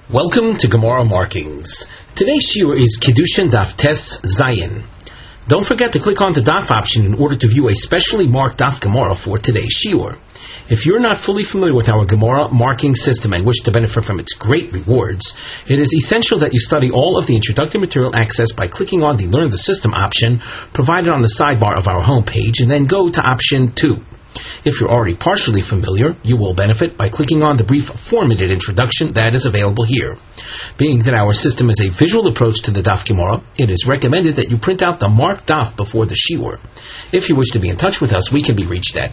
Welcome to Gemara Markings. Today's shiur is Kiddushin Daf Tes Zayin. Don't forget to click on the Daf option in order to view a specially marked Daf Gemara for today's shiur. If you're not fully familiar with our Gemara marking system and wish to benefit from its great rewards, it is essential that you study all of the introductory material accessed by clicking on the Learn the System option provided on the sidebar of our homepage and then go to option 2. If you're already partially familiar, you will benefit by clicking on the brief 4-minute introduction that is available here. Being that our system is a visual approach to the Daf Gemara, it is recommended that you print out the marked Daf before the shiur. If you wish to be in touch with us, we can be reached at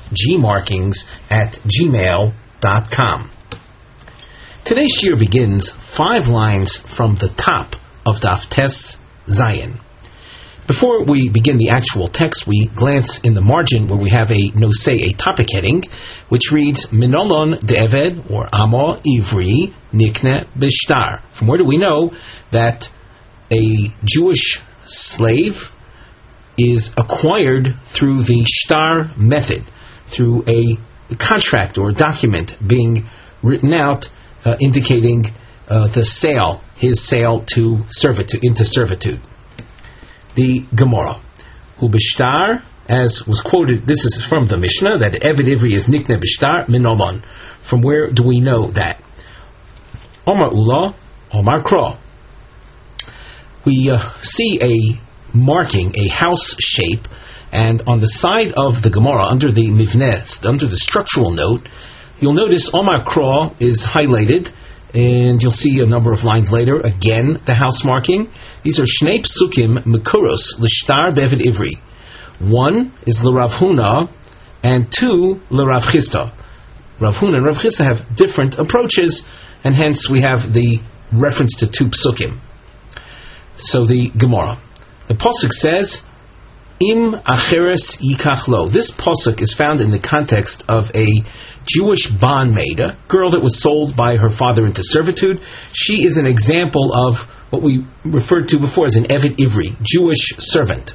gmarkings@gmail.com. Today's shiur begins 5 lines from the top of Daf Tes Zayin. Before we begin the actual text, we glance in the margin where we have a topic heading, which reads, Minolon de'eved, or Amo Ivri, Nikne Bishtar. From where do we know that a Jewish slave is acquired through the shtar method, through a contract or document being written out indicating his sale into servitude. The Gemara, Hu Bishtar, as was quoted, this is from the Mishnah, that Eved Ivri is Nikne Bishtar Minolon. From where do we know that? Omar Ula, Omar Kra. We see a marking, a house shape, and on the side of the Gemara, under the Mivneh, under the structural note, you'll notice Omar Kra is highlighted, and you'll see a number of lines later, again, the house marking. These are Shnei Psukim Mekuros L'Shtar Beved Ivri. 1 is L'Rav Huna, and 2 L'Rav Chisda. Rav Huna and Rav Chisda have different approaches, and hence we have the reference to 2 Psukim. So the Gemara. The Pasuk says, Im Acheres Yikach Lo. This Pasuk is found in the context of a Jewish bondmaid, a girl that was sold by her father into servitude. She is an example of what we referred to before as an Eved Ivri, Jewish servant.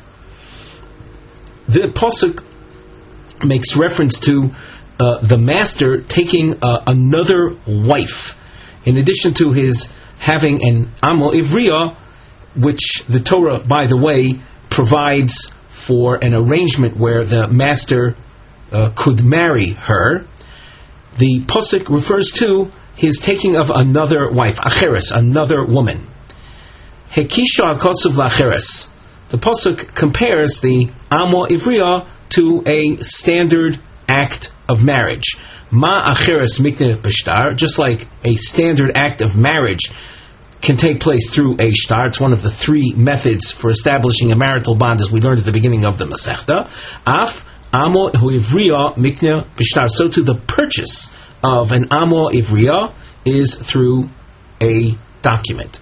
The Pasuk makes reference to the master taking another wife, in addition to his having an Amo Ivriya, which the Torah, by the way, provides for an arrangement where the master could marry her. The Pasuk refers to his taking of another wife, Acheres, another woman. Hekisha Akosov Lacheres. The Pasuk compares the Amo Ivriya to a standard act of marriage. Ma Acheres Mikne Bishtar, just like a standard act of marriage can take place through a shtar. It's one of the 3 methods for establishing a marital bond, as we learned at the beginning of the Masechta. Af Amo Ivriya Mikne Bishtar. So to the purchase of an Amo Ivriya is through a document.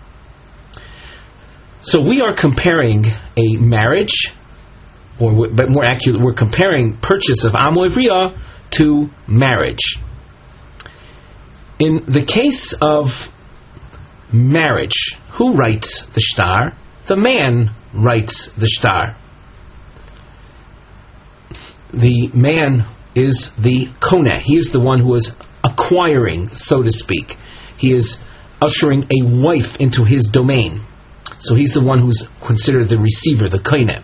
So we are comparing a marriage, but more accurately, we're comparing purchase of Amo Ivriya to marriage. In the case of marriage, who writes the shtar? The man writes the shtar. The man is the koneh. He is the one who is acquiring, so to speak. He is ushering a wife into his domain. So he's the one who's considered the receiver, the koneh.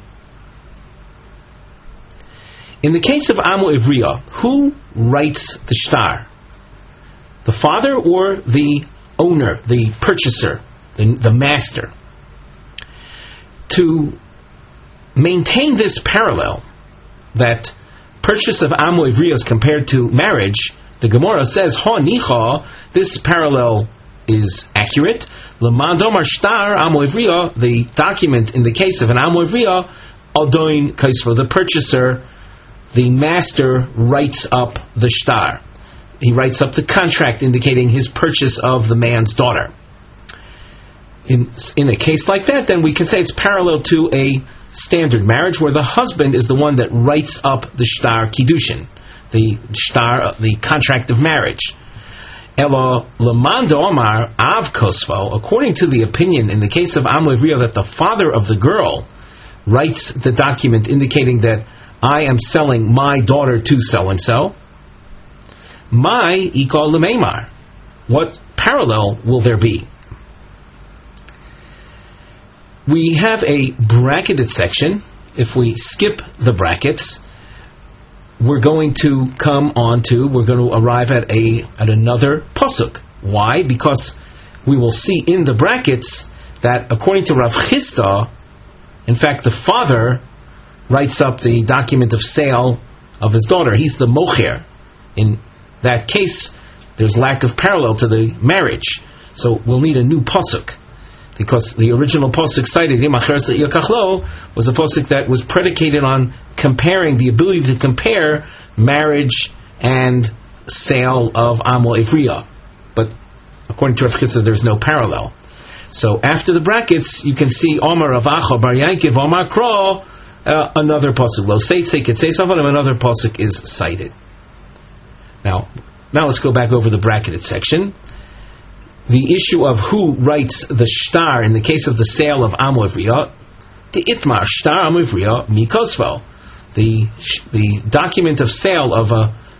In the case of Amo Ivriya, who writes the shtar? The father or the owner, the purchaser, the master? To maintain this parallel, that purchase of Amo Ivriya is compared to marriage, the Gemara says, Ha nicha, this parallel is accurate. L'mandomar shtar Amo Ivriya, the document in the case of an Amo Ivriya, Adoin Kaisva, the purchaser, the master writes up the shtar. He writes up the contract indicating his purchase of the man's daughter. In a case like that, then we can say it's parallel to a standard marriage where the husband is the one that writes up the shtar kiddushin, the shtar, the contract of marriage. Elo lemando omar av kosvo, according to the opinion in the case of Amo Ivriya that the father of the girl writes the document indicating that I am selling my daughter to so and so. My ikol lemeimar. What parallel will there be? We have a bracketed section. If we skip the brackets, we're going to arrive at another pasuk. Why? Because we will see in the brackets that according to Rav Chisda, in fact, the father writes up the document of sale of his daughter. He's the mocher. In that case, there's lack of parallel to the marriage. So we'll need a new pasuk, because the original pasuk cited was a pasuk that was predicated on comparing, the ability to compare marriage and sale of Amo Ivriya. But according to Rav Chisda, there's no parallel. So after the brackets, you can see Omar Rav Acha Bar Yankiv Omar Kro, another pasuk. Lo Seitze Ketzei Savadim, another pasuk is cited. Now let's go back over the bracketed section. The issue of who writes the shtar in the case of the sale of Amo Ivriya, the itmar shtar Amo Ivriya mikosvo, the document of sale of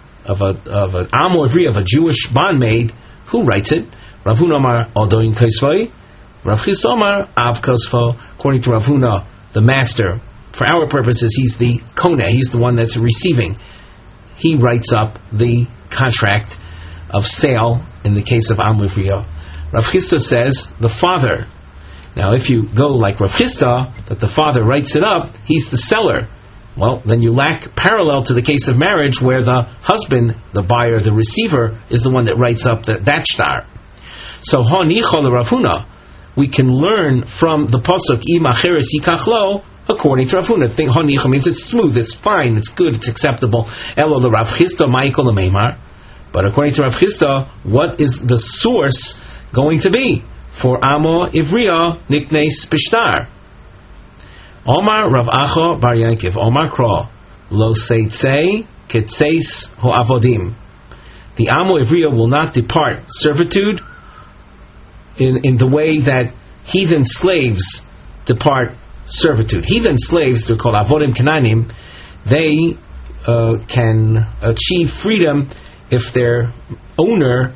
an Amo Ivriya, of a Jewish bondmaid, who writes it? Rav Huna Amar Odoin Kosvoi, Rav Chisda Amar Av Kosvo. According to Rav Huna, the master, for our purposes, he's the koneh, he's the one that's receiving. He writes up the contract of sale in the case of Amo Ivriya. Rav Chisda says the father. Now, if you go like Rav Chisda, that the father writes it up, he's the seller. Well, then you lack parallel to the case of marriage, where the husband, the buyer, the receiver, is the one that writes up that shtar. So, hanichol Rav Huna, we can learn from the pasuk imacheres yikachlo, according to Rav Huna. Think hanichol means it's smooth, it's fine, it's good, it's acceptable. Elo Rav Chisda ma'ikol lemeimar. But according to Rav Chisda, what is the source going to be for Amo Ivriya niknes b'shtar? Omar Rav Acha Bar Yankiv Omar Kro Lo Seitzei Ketzeis Ho Avodim. The Amo Ivriya will not depart servitude in the way that heathen slaves depart servitude. Heathen slaves, they're called Avodim Kananim. They can achieve freedom if their owner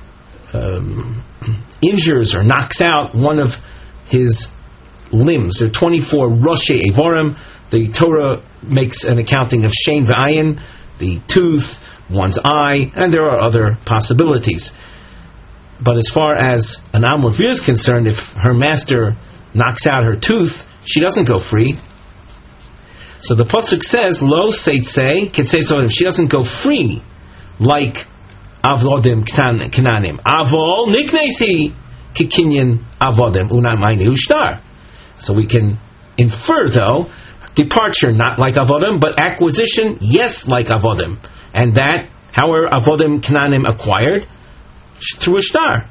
injures or knocks out one of his limbs. There are 24 Roshei Evorim. The Torah makes an accounting of Shein V'ayin, the tooth, one's eye, and there are other possibilities. But as far as an Amo Ivriya is concerned, if her master knocks out her tooth, she doesn't go free. So the pasuk says, Lo Seitzei Ketzei Sodim. She doesn't go free like Avodim Kananim. Avol Niknesi Kikinyan Avodim Unamayni Ushtar. So we can infer, though, departure not like Avodim, but acquisition, yes, like Avodim. And that, how are Avodim Kananim acquired? Through a shtar.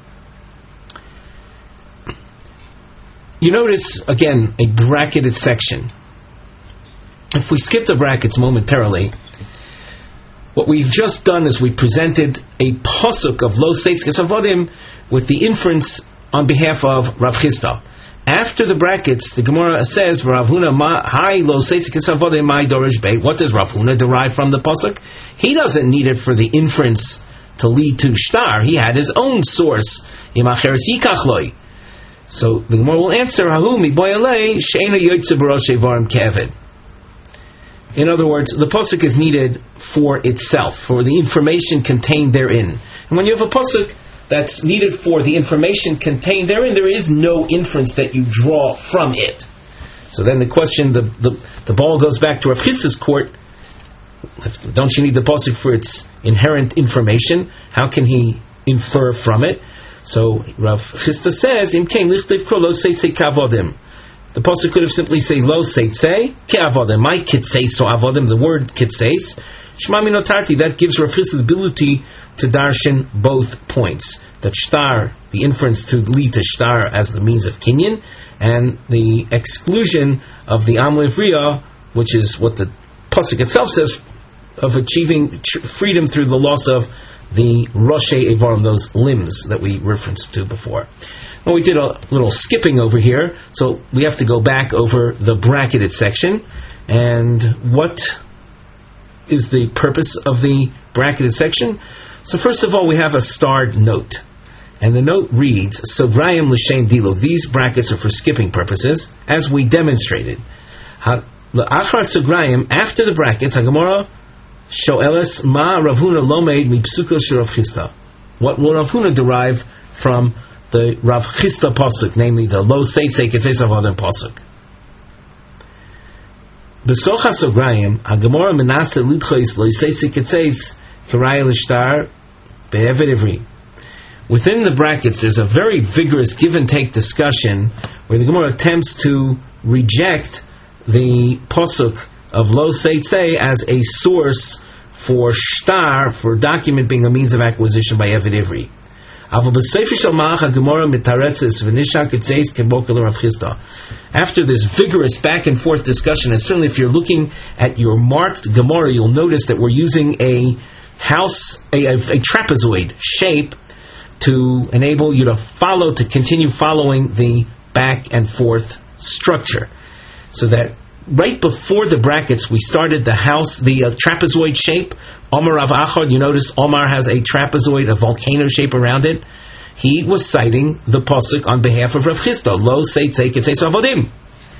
You notice, again, a bracketed section. If we skip the brackets momentarily, what we've just done is we presented a pasuk of Lo Seitzkes Avodim with the inference on behalf of Rav Chisda. After the brackets, the Gemara says, Rav Huna Hai Lo Seitzkes Avodim Mai Dorish Beit. What does Rav Huna derive from the pasuk? He doesn't need it for the inference to lead to shtar. He had his own source. Imacheres yikachloi. So the Gemara will answer, Hahu mi boyalei she'ena yotze b'rosh evarim ke'eved. In other words, the pasuk is needed for itself, for the information contained therein. And when you have a pasuk that's needed for the information contained therein, there is no inference that you draw from it. So then the question, the ball goes back to Rav Chisda's court. Don't you need the pasuk for its inherent information? How can he infer from it? So Rav Chisda says, Im kein lichtiv kro lo seitzei kavodim. The pasuk could have simply said Lo Seitzei Ke'avodim. My Kitseis so Avodim, the word Kitseis, Shema Minotarti, that gives Rav Chisda the ability to darshan both points. That shtar, the inference to lead to shtar as the means of kinyan, and the exclusion of the Amo Ivriya, which is what the pasuk itself says, of achieving freedom through the loss of the Roshei Evarim, those limbs that we referenced to before. Well, we did a little skipping over here, so we have to go back over the bracketed section. And what is the purpose of the bracketed section? So first of all, we have a starred note. And the note reads, Sobrayim l'shem dilug. These brackets are for skipping purposes, as we demonstrated. Achar Sobrayim, after the brackets, HaGemara sho'eles ma Rav Huna lomeid mipsuko shel Rav Chisda. What will Rav Huna derive from the Rav Chisda pasuk, namely the Lo Seitzei Ketzeis Avodim pasuk? B'socha Sobrayim, HaGemara menase lidchois Lo Seitzei Ketzeis Keraya l'shtar be'eved ivri. Within the brackets, there's a very vigorous give and take discussion where the Gemara attempts to reject the pasuk of Lo Seitzei as a source for shtar, for document being a means of acquisition by Eved Ivri. After this vigorous back and forth discussion, and certainly if you're looking at your marked Gemara, you'll notice that we're using a trapezoid shape to enable you to continue following the back and forth structure. So that right before the brackets, we started the trapezoid shape. Omar Rav Achad, you notice Omar has a trapezoid, a volcano shape around it. He was citing the pasuk on behalf of Rav Chisda, Lo Seitzei Ketzeis Avodim.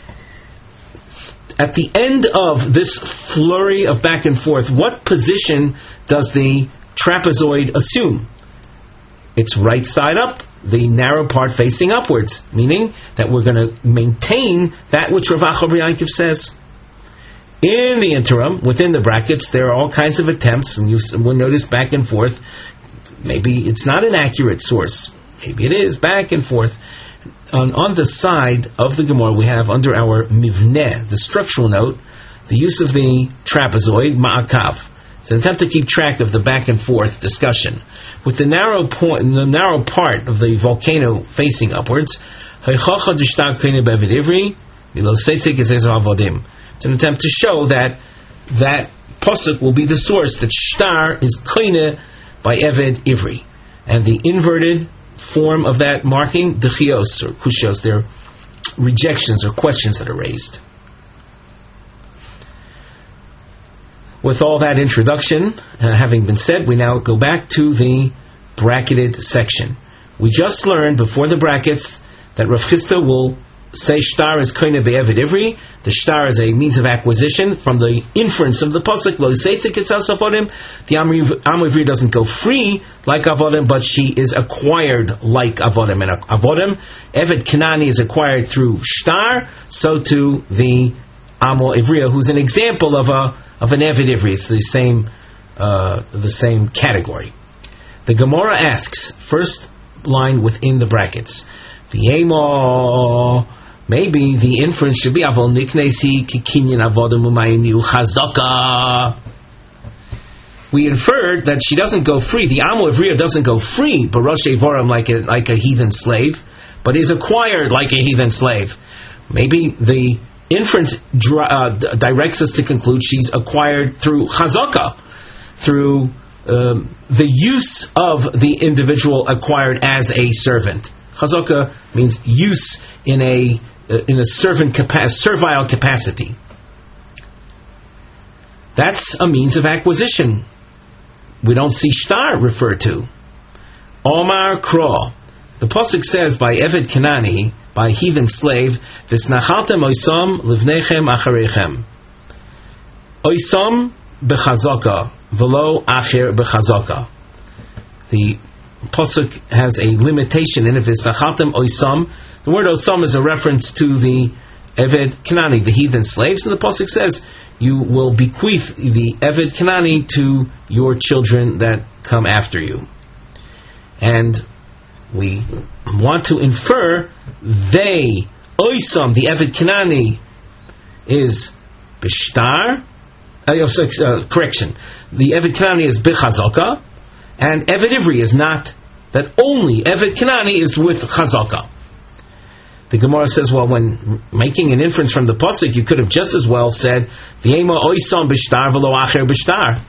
At the end of this flurry of back and forth, what position does the trapezoid assume? It's right side up, the narrow part facing upwards, meaning that we're going to maintain that which Rav Acha Bar Yaakov says. In the interim, within the brackets, there are all kinds of attempts, and you will notice back and forth. Maybe it's not an accurate source. Maybe it is, back and forth. On the side of the Gemara, we have under our mivneh, the structural note, the use of the trapezoid, ma'akav. It's an attempt to keep track of the back and forth discussion. With the narrow part of the volcano facing upwards, it's an attempt to show that pasuk will be the source, that shtar is koine by Eved Ivri. And the inverted form of that marking, dechios or kushios, they're rejections or questions that are raised. With all that introduction having been said, we now go back to the bracketed section. We just learned before the brackets that Rav Chisda will say shtar is koine be'eved ivri. The shtar is a means of acquisition from the inference of the pasuk Lo Seitzei Ketzeis Avodim. The Am Ivri doesn't go free like Avodim, but she is acquired like Avodim. And Avodim, Eved Kanani is acquired through shtar. So too the Amo Ivriya, who's an example of an Eved Ivri. It's the same category. The Gemara asks, first line within the brackets, V'yemo, maybe the inference should be Avol Niknesi Kikinyan Avodim Umayinu Chazaka. We inferred that she doesn't go free. The Amo Ivriya doesn't go free, but Rosh Voram like a heathen slave, but is acquired like a heathen slave. Maybe the inference directs us to conclude she's acquired through chazaka, through the use of the individual acquired as a servant. Chazaka means use in a servile capacity. That's a means of acquisition. We don't see shtar referred to. Omar Kro. The pasuk says by Eved Kanani, by heathen slave, V'snachaltem oisam livnechem acharechem. Oisam bechazaka, v'lo acher bechazaka. The pasuk has a limitation in it. V'snachaltem oisam. The word oisam is a reference to the Eved Kanani, the heathen slaves, and the pasuk says, you will bequeath the Eved Kanani to your children that come after you. And we want to infer they, Oisam, the Eved Kanani, is Bishtar. Correction. The Eved Kanani is Bechazaka, and Eved Ivri is not. That only Eved Kanani is with Chazaka. The Gemara says, well, when making an inference from the pasuk, you could have just as well said, V'yema Oisam Bishtar v'lo acher Bishtar.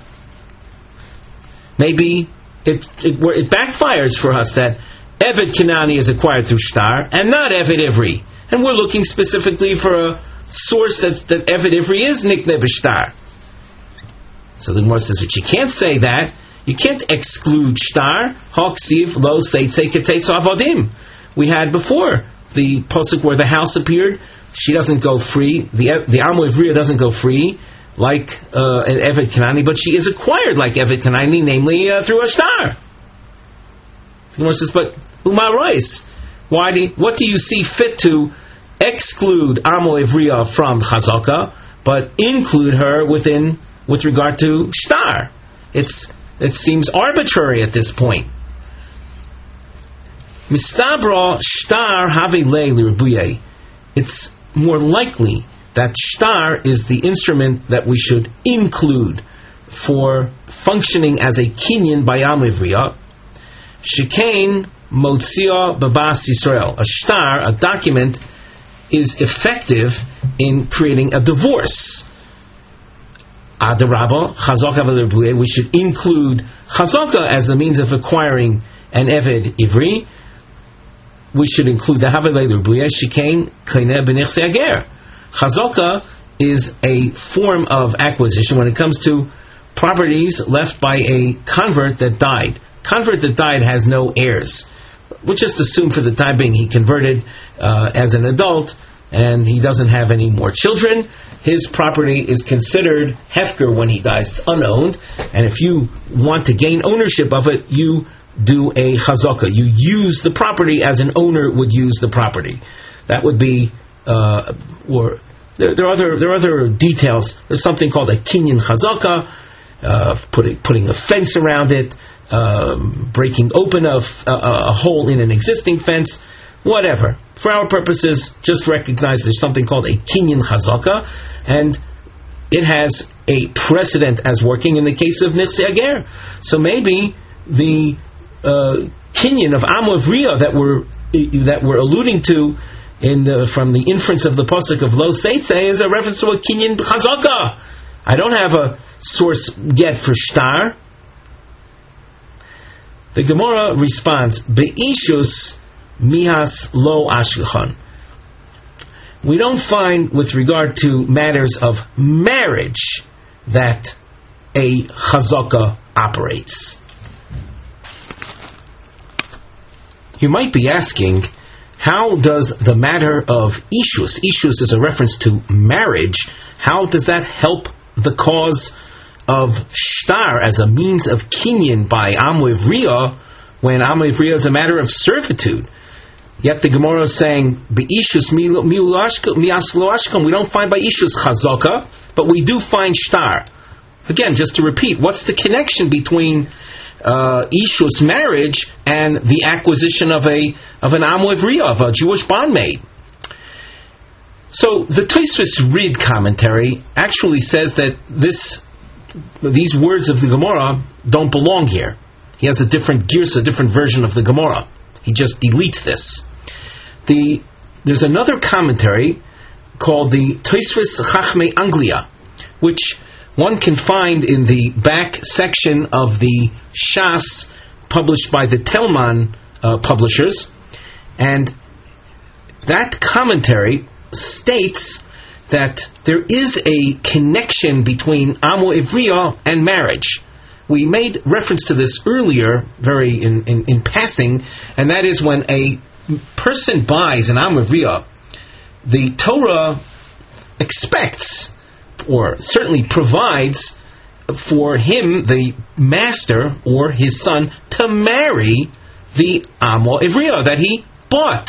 Maybe it backfires for us that Eved Kanani is acquired through shtar and not Eved Ivri, and we're looking specifically for a source that Eved Ivri is nikne b'shtar. So the Gemara says, but you can't say that. You can't exclude shtar. Haksiv lo seitzei keteiso avodim. We had before the pasuk where the house appeared. She doesn't go free. The Amo Ivriya doesn't go free like an Eved Kanani, but she is acquired like Eved Kanani, namely through a shtar. The Gemara says, but Uma Rois, what do you see fit to exclude Amo Ivriya from Chazaka, but include her with regard to shtar? It seems arbitrary at this point. Mistabra shtar have le. It's more likely that shtar is the instrument that we should include for functioning as a kinyan by Amo Ivriya. Shekain motzia babas Yisrael. A shtar, a document, is effective in creating a divorce. Adarabba, chazaka v'lerbuye, we should include chazaka as the means of acquiring an Eved Ivri. We should include the Havelei Lerbuye, Shekain Kaineh B'Nichsei Ager. Chazaka is a form of acquisition when it comes to properties left by a convert that died. Convert that died has no heirs. We'll just assume for the time being he converted as an adult and he doesn't have any more children. His property is considered hefker when he dies. It's unowned, and if you want to gain ownership of it, you do a chazaka. You use the property as an owner would use the property. That would be, or there are other details. There's something called a kinyan chazaka, putting a fence around it, breaking open a hole in an existing fence, whatever. For our purposes, just recognize there's something called a kinyan chazaka, and it has a precedent as working in the case of Nichsei Ager. So maybe the kinyan of Amo Ivriya that we're alluding to from the inference of the pasuk of Lo Seitzei is a reference to a kinyan chazaka. I don't have a source yet for shtar. The Gemara responds, Be'ishus mihas lo ashkechan. We don't find, with regard to matters of marriage, that a chazaka operates. You might be asking, how does the matter of ishus is a reference to marriage, how does that help the cause of shtar as a means of kinyan by Amo Ivriya, when Amo Ivriya is a matter of servitude? Yet the Gemara is saying, Be'ishus mi'as lo ashkam, we don't find by ishus chazaka, but we do find shtar. Again, just to repeat, what's the connection between ishus, marriage, and the acquisition of an Amo Ivriya, of a Jewish bondmaid? So the Tosfos Rid commentary actually says that these words of the Gemara don't belong here. He has a different version of the Gemara. He just deletes this. There's another commentary called the Tosfos Chachmei Anglia, which one can find in the back section of the Shas published by the Telman publishers, and that commentary states that there is a connection between Amo Ivriya and marriage. We made reference to this earlier, very in passing, and that is when a person buys an Amo Ivriya, the Torah expects, or certainly provides, for him, the master or his son, to marry the Amo Ivriya that he bought.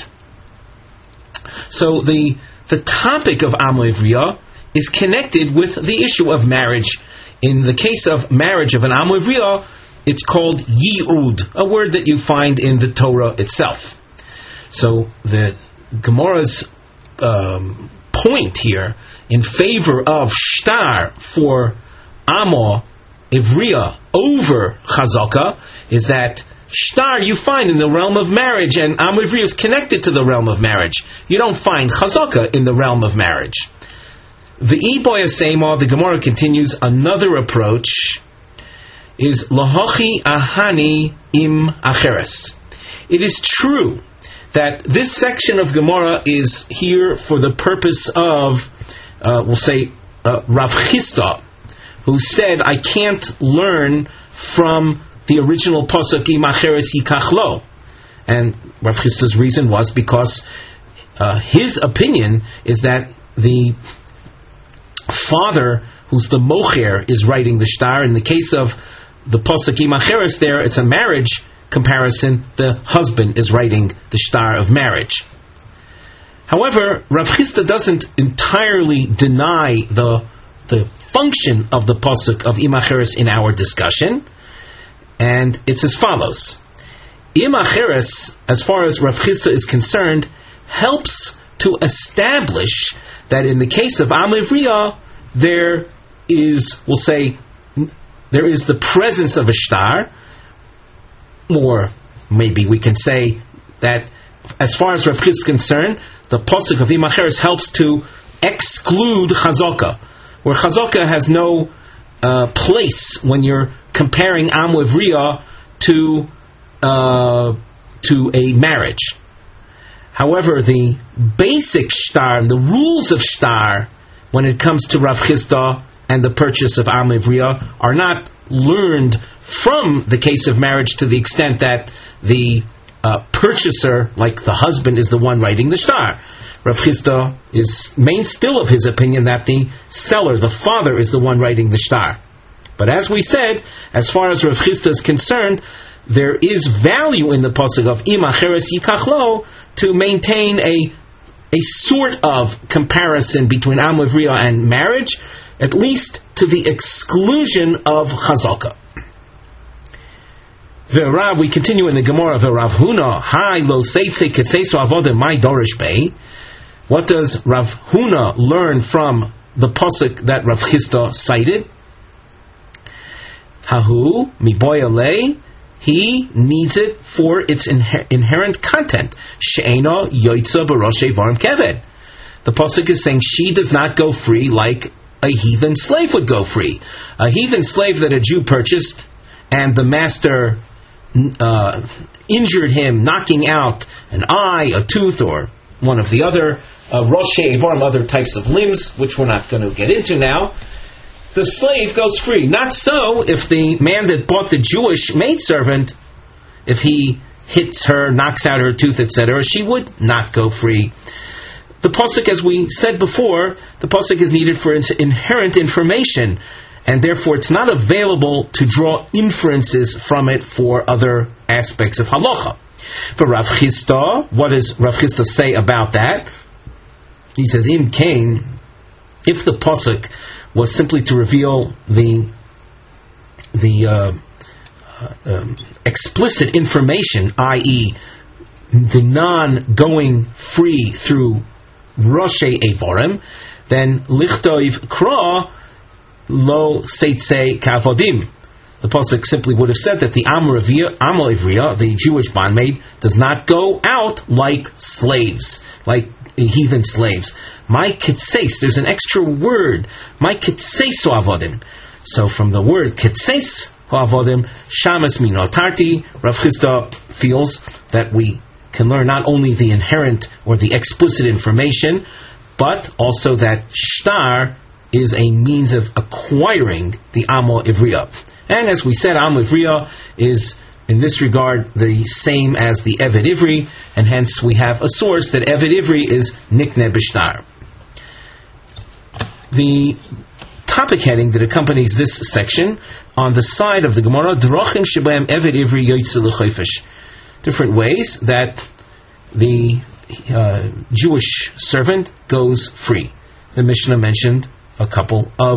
So the topic of Amo Ivriya is connected with the issue of marriage. In the case of marriage of an Amo Ivriya, it's called Yi'ud, a word that you find in the Torah itself. So the Gemara's point here in favor of shtar for Amo Ivriya over chazaka is that shtar you find in the realm of marriage, and Amo Ivriya is connected to the realm of marriage. You don't find chazaka in the realm of marriage. The Iboya Sema, the Gemara continues, another approach is lahachi ahani im acheres. It is true that this section of Gemara is here for the purpose of, we'll say, Rav Chisda, who said, I can't learn from the original pasuk Imacheres Yikach Lo. And Rav Chisda's reason was because his opinion is that the father, who's the mocher, is writing the shtar. In the case of the pasuk Imacheres, there it's a marriage comparison. The husband is writing the shtar of marriage. However, Rav Chisda doesn't entirely deny the function of the pasuk of Imacheres in our discussion, and it's as follows. Imacheres, as far as Rav Chisda is concerned, helps to establish that in the case of Am Ivriya, there is, we'll say, there is the presence of a shtar, or maybe we can say that as far as Rav Chisda is concerned, the pasuk of Imacheres helps to exclude Chazaka, where Chazaka has no place when you're comparing Am Ivriya to a marriage. However, the basic shtar and the rules of shtar, when it comes to Rav Chisda and the purchase of Am Ivriya, are not learned from the case of marriage to the extent that the purchaser, like the husband, is the one writing the shtar. Rav Chisda is still of his opinion that the seller, the father, is the one writing the shtar. But as we said, as far as Rav Chisda is concerned, there is value in the pasuk of Imacheres Yikach Lo to maintain a sort of comparison between Am Ivriya and marriage, at least to the exclusion of Chazaka. V'Rav, we continue in the Gemara. V'Rav Huna, Hai lo seitze ketzeiso avodim mai dorish bei. What does Rav Huna learn from the pasuk that Rav Chisda cited? Hahu miboy alei. He needs it for its inherent content. She'ena yoitza baroshe varim keved. The pasuk is saying she does not go free like a heathen slave would go free. A heathen slave that a Jew purchased, and the master injured him, knocking out an eye, a tooth, or one of the other roshe varim, other types of limbs, which we're not going to get into now. The slave goes free. Not so if the man that bought the Jewish maidservant, if he hits her, knocks out her tooth, etc., she would not go free. The pasuk, as we said before, the pasuk is needed for its inherent information, and therefore it's not available to draw inferences from it for other aspects of halacha. For Rav Chisda, what does Rav Chisda say about that? He says, Im Kain, if the pasuk was simply to reveal the explicit information, i.e., the non-going free through Roshei Evorim, then Lichtoiv Kra Lo Seitze Kavodim. The pasuk simply would have said that the Am Ivriya, the Jewish bondmaid, does not go out like slaves, like heathen slaves. My kitseis, there's an extra word. My kitseis avodim. So from the word kitseis avodim, shamas minotarti, Rav Chisda feels that we can learn not only the inherent or the explicit information, but also that shtar is a means of acquiring the Amo Ivriya. And as we said, Amo Ivriya is in this regard the same as the Eved Ivri, and hence we have a source that Eved Ivri is Nikne Bishtar. The topic heading that accompanies this section, on the side of the Gemara, Drachim Shebaim Eved Ivri Yoytze L'Choifesh. Different ways that the Jewish servant goes free. The Mishnah mentioned a couple of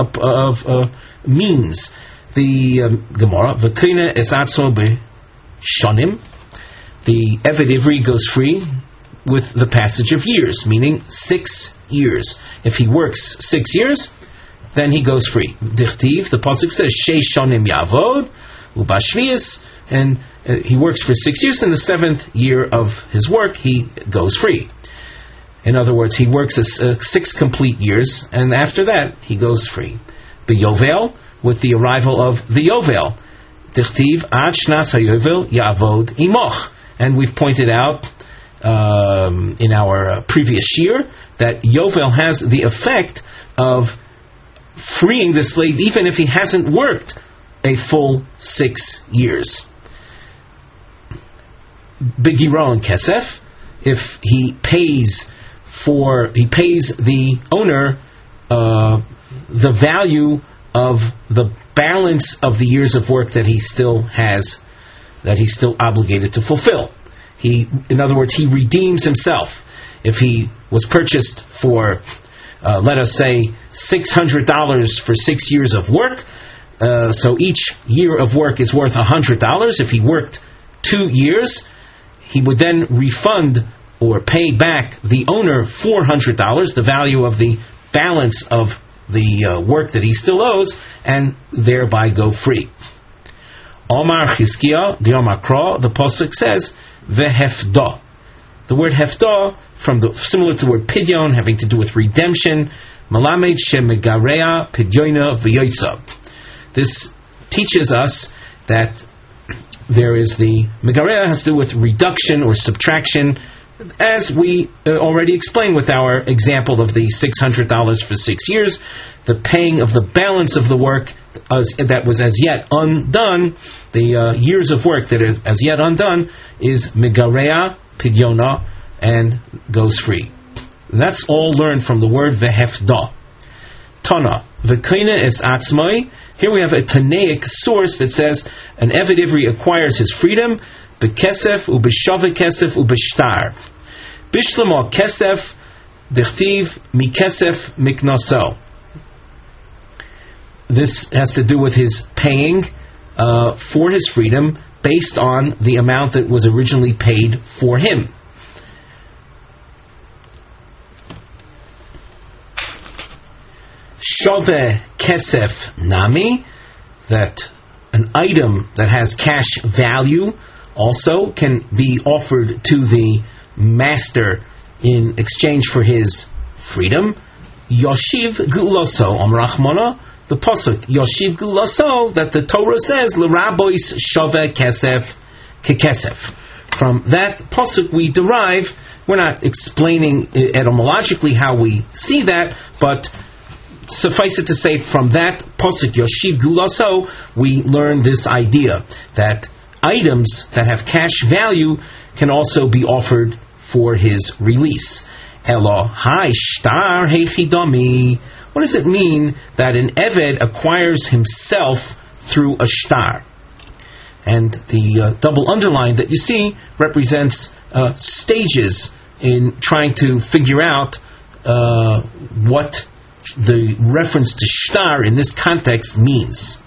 means. The Gemara, V'kina esatzmo b'shonim, the Eved Ivri goes free with the passage of years, meaning 6 years. If he works 6 years, then he goes free. Dichtiv, the pasuk says, Sheish shonim yavod, ubashvius, and he works for 6 years. In the 7th year of his work, he goes free. In other words, he works 6 complete years, and after that, he goes free. B'yovel, with the arrival of the Yovel. Dichtiv, ad shnas hayovel yavod imoch. And we've pointed out in our previous year that Yovel has the effect of freeing the slave even if he hasn't worked a full 6 years. Begiron kesef, if he pays the owner the value of the balance of the years of work that he still has, that he's still obligated to fulfill. In other words, he redeems himself. If he was purchased for, let us say, $600 for 6 years of work, so each year of work is worth $100. If he worked 2 years, he would then refund or pay back the owner $400, the value of the balance of the work that he still owes, and thereby go free. Omar Chizkiah, the Omar Kra, the Pasuk says, Vehefda. The word hefda, similar to the word pidyon, having to do with redemption, Malamed shemegarea pidyoina v'yoytza. This teaches us that there is the megarea has to do with reduction or subtraction, as we already explained with our example of the $600 for 6 years. The paying of the balance of the work that was as yet undone, the years of work that is as yet undone, is megarea pidyona, and goes free. That's all learned from the word vehefda. Tana v'kaina es atzmai. Here we have a Tanaic source that says an Eved Ivri acquires his freedom bekesef ubeshave kesef ubeshtar. Bishlama kesef dechtiv mikesef miknaso. This has to do with his paying for his freedom based on the amount that was originally paid for him. Shove kesef nami, that an item that has cash value also can be offered to the master in exchange for his freedom. Yoshiv guloso omrachmona, the pasuk Yoshiv guloso, that the Torah says l'rabois shove kesef kekesef. From that pasuk we derive, we're not explaining etymologically how we see that, but suffice it to say, from that pasuk Yoshiv Gulaso, we learn this idea that items that have cash value can also be offered for his release. Elo hai shtar heichidami. What does it mean that an Eved acquires himself through a shtar? And the double underline that you see represents stages in trying to figure out what the reference to shtar in this context means.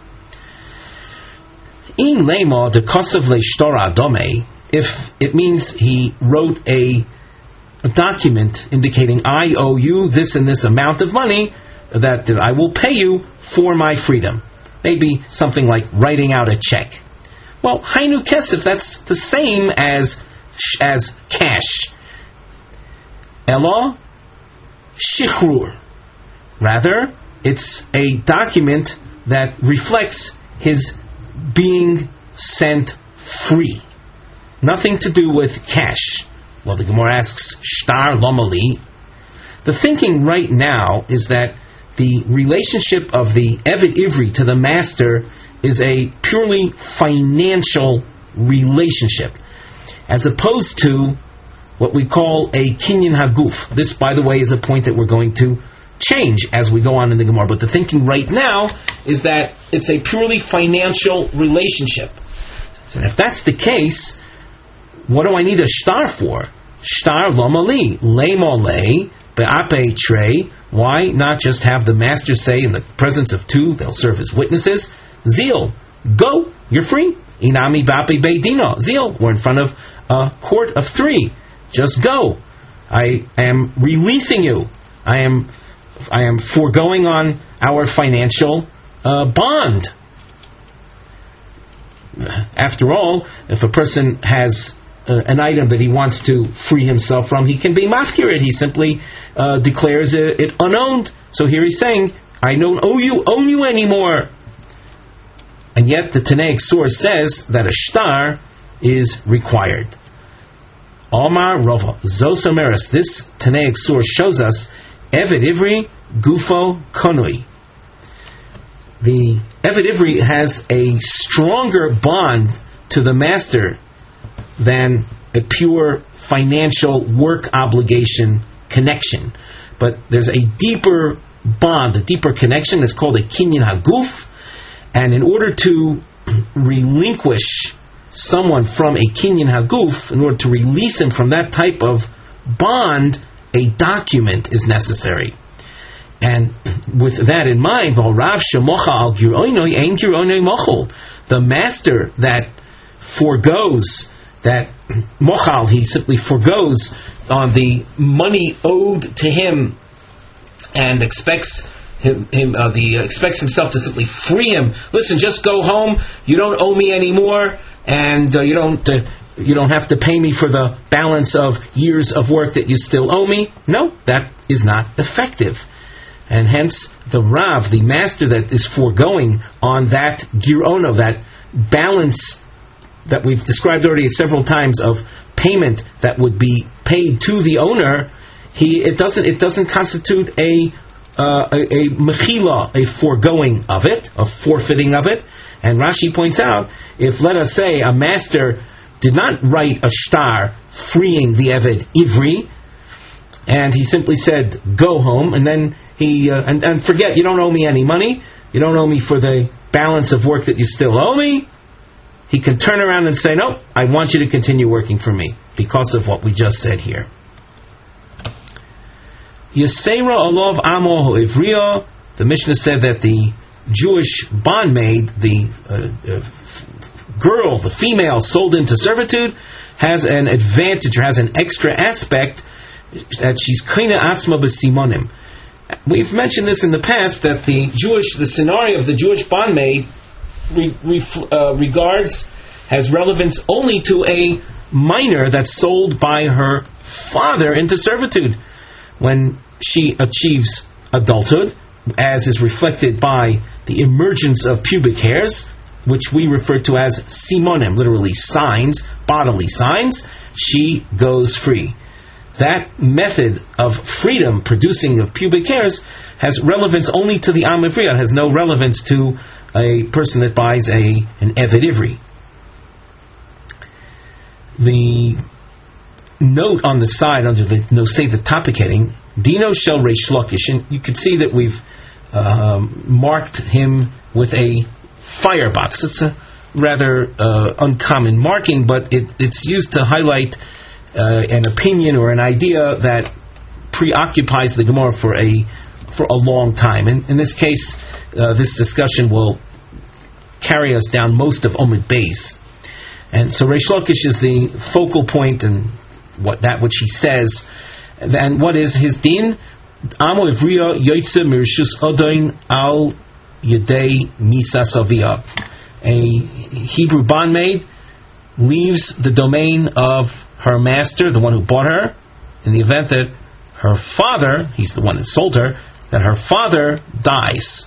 In lema de kosev le shtora adome, if it means he wrote a document indicating I owe you this and this amount of money that I will pay you for my freedom. Maybe something like writing out a check. Well, hainu kesef, that's the same as cash. Elo shichrur. Rather, it's a document that reflects his being set free. Nothing to do with cash. Well, the Gemara asks, shtar lomali. The thinking right now is that the relationship of the Eved Ivri to the master is a purely financial relationship, as opposed to what we call a kinyan haguf. This, by the way, is a point that we're going to change as we go on in the Gemara. But the thinking right now is that it's a purely financial relationship. And if that's the case, what do I need a shtar for? Shtar lomali, le be'ape trei. Why not just have the master say in the presence of two, they'll serve as witnesses, Zeal, go, you're free. Inami be'ape beidino. Zeal, we're in front of a court of three. Just go. I am releasing you. I am foregoing on our financial bond. After all, if a person has an item that he wants to free himself from, he can be mafkir it. He simply declares it unowned. So here he's saying, I don't owe you anymore. And yet the Tanaic source says that a shtar is required. Omar Rova Zosomeris. This Tanaic source shows us Eved Ivri Gufo Konui. the Eved Ivri has a stronger bond to the master than a pure financial work obligation connection. But there's a deeper bond, a deeper connection. It's called a kinyan haguf. And in order to relinquish someone from a kinyan haguf, in order to release him from that type of bond, a document is necessary. And with that in mind, the master that forgoes, that mochal, he simply forgoes on the money owed to him and expects expects himself to simply free him. Listen, just go home. You don't owe me anymore, and you don't have to pay me for the balance of years of work that you still owe me. No, that is not effective. And hence, the Rav, the master that is foregoing on that girono, that balance that we've described already several times of payment that would be paid to the owner, it doesn't constitute a mechila, a foregoing of it, a forfeiting of it. And Rashi points out, if, let us say, a master did not write a shtar freeing the Eved Ivri, and he simply said, go home, and then he and forget, you don't owe me any money, you don't owe me for the balance of work that you still owe me, he can turn around and say, no, I want you to continue working for me, because of what we just said here. Yisera Olav Amo Ivriya, the Mishnah said that the Jewish bondmaid, the girl, the female sold into servitude, has an advantage, or has an extra aspect, that she's Kaina Atzma B'Simonim. We've mentioned this in the past, that the scenario of the Jewish bondmaid regards, has relevance only to a minor that's sold by her father into servitude. When she achieves adulthood, as is reflected by the emergence of pubic hairs, which we refer to as simonim, literally signs, bodily signs, she goes free. That method of freedom, producing of pubic hairs, has relevance only to the Am Ivri. It has no relevance to a person that buys an Eved Ivri. The note on the side under the the topic heading, Dino Shel Reish Lakish, and you can see that we've marked him with a firebox. It's a rather uncommon marking, but it's used to highlight an opinion or an idea that preoccupies the Gemara for a long time. And in this case, this discussion will carry us down most of Omid Beis. And so Reish Lakish is the focal point, and which he says. And what is his din? Amo Ivriya Yoitze Mirishus Odoin Al Yedei Misa Savia. A Hebrew bondmaid leaves the domain of her master, the one who bought her, in the event that her father, he's the one that sold her, that her father dies.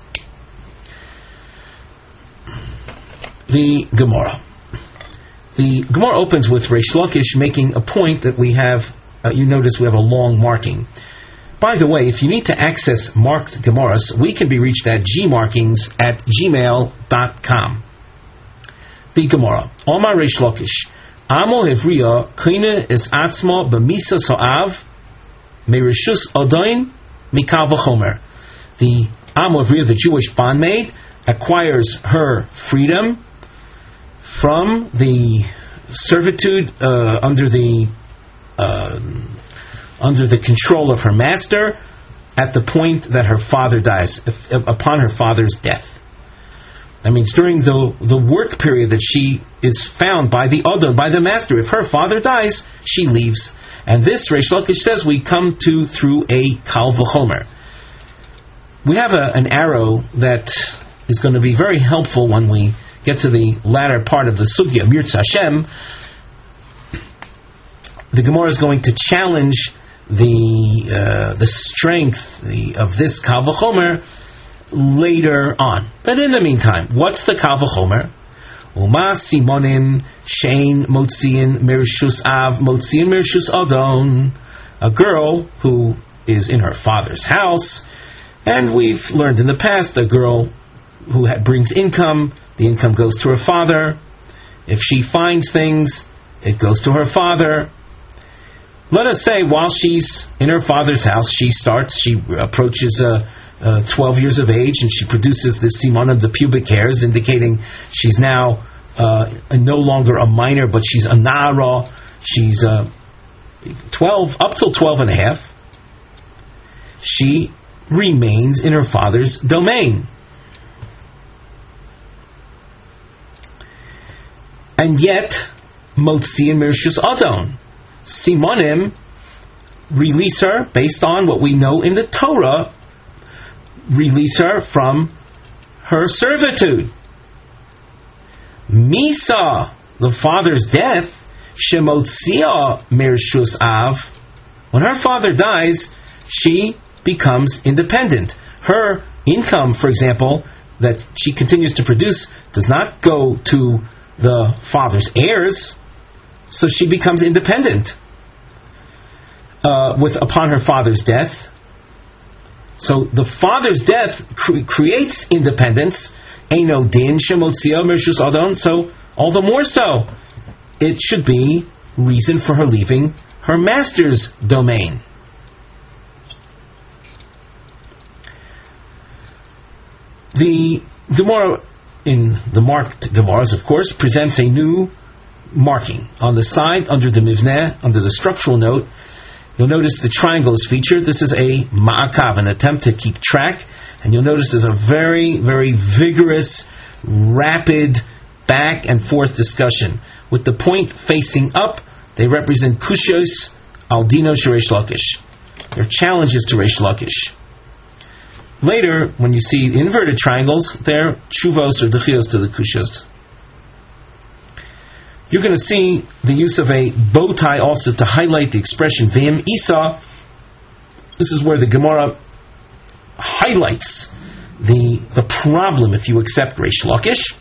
The Gemara. The Gemara opens with Reish Lakish making a point that we have, you notice we have a long marking. By the way, if you need to access marked Gemaras, we can be reached at gmarkings@gmail.com. The Gemara. Omar Reish Lakish. Amo Hevriya Kine is Atzma B'Misa So'av Merishus Odoin Mikal V'Chomer. The Amo Hevriya, the Jewish bondmaid, acquires her freedom from the servitude under the control of her master at the point that her father dies, upon her father's death. That means during the work period that she is found by the Odom, by the master. If her father dies, she leaves. And this, Reish Lakish says, we come to through a Kal V'Chomer. We have an arrow that is going to be very helpful when we get to the latter part of the Sugya, Mirtz Hashem. The Gemara is going to challenge the strength of this Kal V'Chomer later on. But in the meantime, what's the Kal V'Chomer? Uma simonim shein motziin mirshus av motziin mirshus adon. A girl who is in her father's house, and we've learned in the past, a girl brings income, the income goes to her father. If she finds things, it goes to her father. Let us say while she's in her father's house, she approaches 12 years of age, and she produces the simanim, the pubic hairs, indicating she's now no longer a minor, but she's a na'ara. She's 12, up till 12 and a half. She remains in her father's domain. And yet, Motzi and Mirshus Adon, Simonim release her based on what we know in the Torah, release her from her servitude. Misa, the father's death, Shemotzia Mirshus Av, when her father dies, she becomes independent. Her income, for example, that she continues to produce, does not go to the father's heirs, so she becomes independent upon her father's death. So the father's death creates independence. Eino din shemotzia mirshus adon. So all the more so, it should be reason for her leaving her master's domain. The Gemara, in the marked Gemaras, of course, presents a new marking. On the side, under the Mivneh, under the structural note, you'll notice the triangle is featured. This is a ma'akav, an attempt to keep track. And you'll notice there's a very, very vigorous, rapid, back and forth discussion. With the point facing up, they represent kushos al dino shereish lakish. They're challenges to Reish Lakish. Later, when you see inverted triangles, they're tshuvos or dechios to the kushos. You're going to see the use of a bow tie also to highlight the expression V'im Isa. This is where the Gemara highlights the problem if you accept Reish Lakish.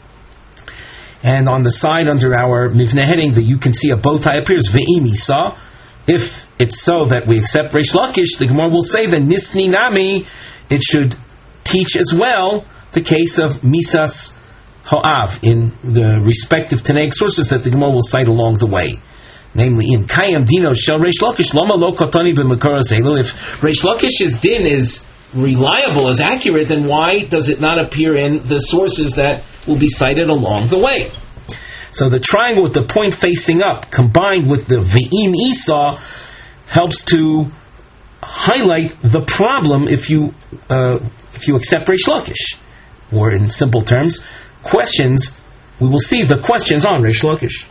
And on the side under our Mivneh heading, that you can see a bow tie appears V'im Isa. If it's so that we accept Reish Lakish, the Gemara will say that Nisni Nami, it should teach as well the case of Misas Ha'av in the respective Tanaic sources that the Gemara will cite along the way. Namely, in Kayam Dino Shel Reish Lakish, Lama Lo Katani B'Mekara Zelu. If Reish Lakish's din is reliable, is accurate, then why does it not appear in the sources that will be cited along the way? So the triangle with the point facing up, combined with the Ve'im Isa, helps to highlight the problem if you accept Reish Lakish. Or in simple terms, questions, we will see the questions on Reish Lakish.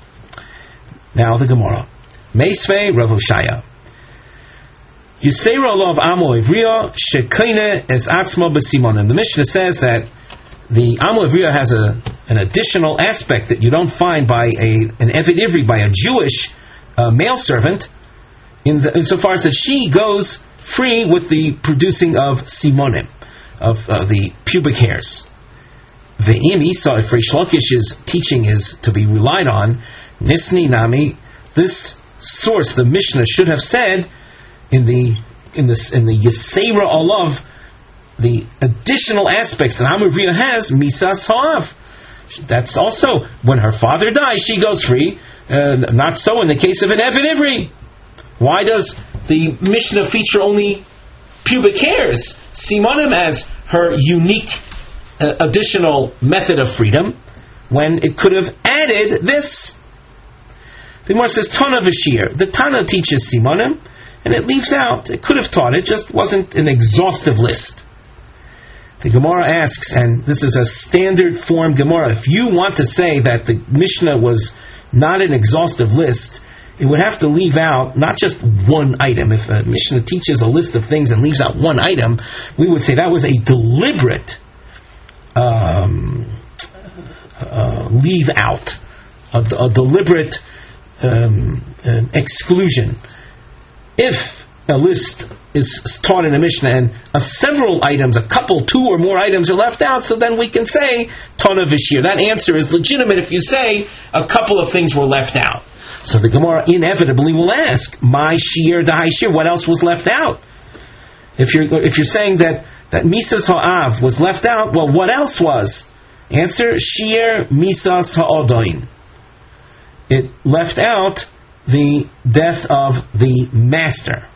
Now the Gemara. Meisvei Rav Hoshaya. Yisera Olav Amo Ivriya Shekoine Es Atzmo B'Simonim. The Mishnah says that the Amo Ivriya has an additional aspect that you don't find by an Eved Ivri, by a Jewish male servant, insofar as that she goes free with the producing of simonim, of the pubic hairs. Ve'im Isa, if Reish Lakish's teaching is to be relied on, Nisni Nami, this source, the Mishnah, should have said in the Yisera Olav, the additional aspects that Amavriya has, Misas Ha'av. That's also, when her father dies, she goes free. Not so in the case of an Eved Ivri. Why does the Mishnah feature only pubic hairs, Simonim, as her unique additional method of freedom, when it could have added this? The Gemara says, Tana V'Shir. The Tana teaches Simonim, and it leaves out, it could have taught it, just wasn't an exhaustive list. The Gemara asks, and this is a standard form Gemara, if you want to say that the Mishnah was not an exhaustive list, it would have to leave out not just one item. If a Mishnah teaches a list of things and leaves out one item, we would say that was a deliberate leave out, a deliberate exclusion. If a list is taught in a Mishnah and several items, two or more items are left out, so then we can say Tana V'Shir. That answer is legitimate if you say a couple of things were left out. So the Gemara inevitably will ask, "My shir, dahai shir." What else was left out? If you're saying that that Misas Ha'av was left out. Well, what else was? Answer, Shir Misas Ha'odoin. It left out the death of the master.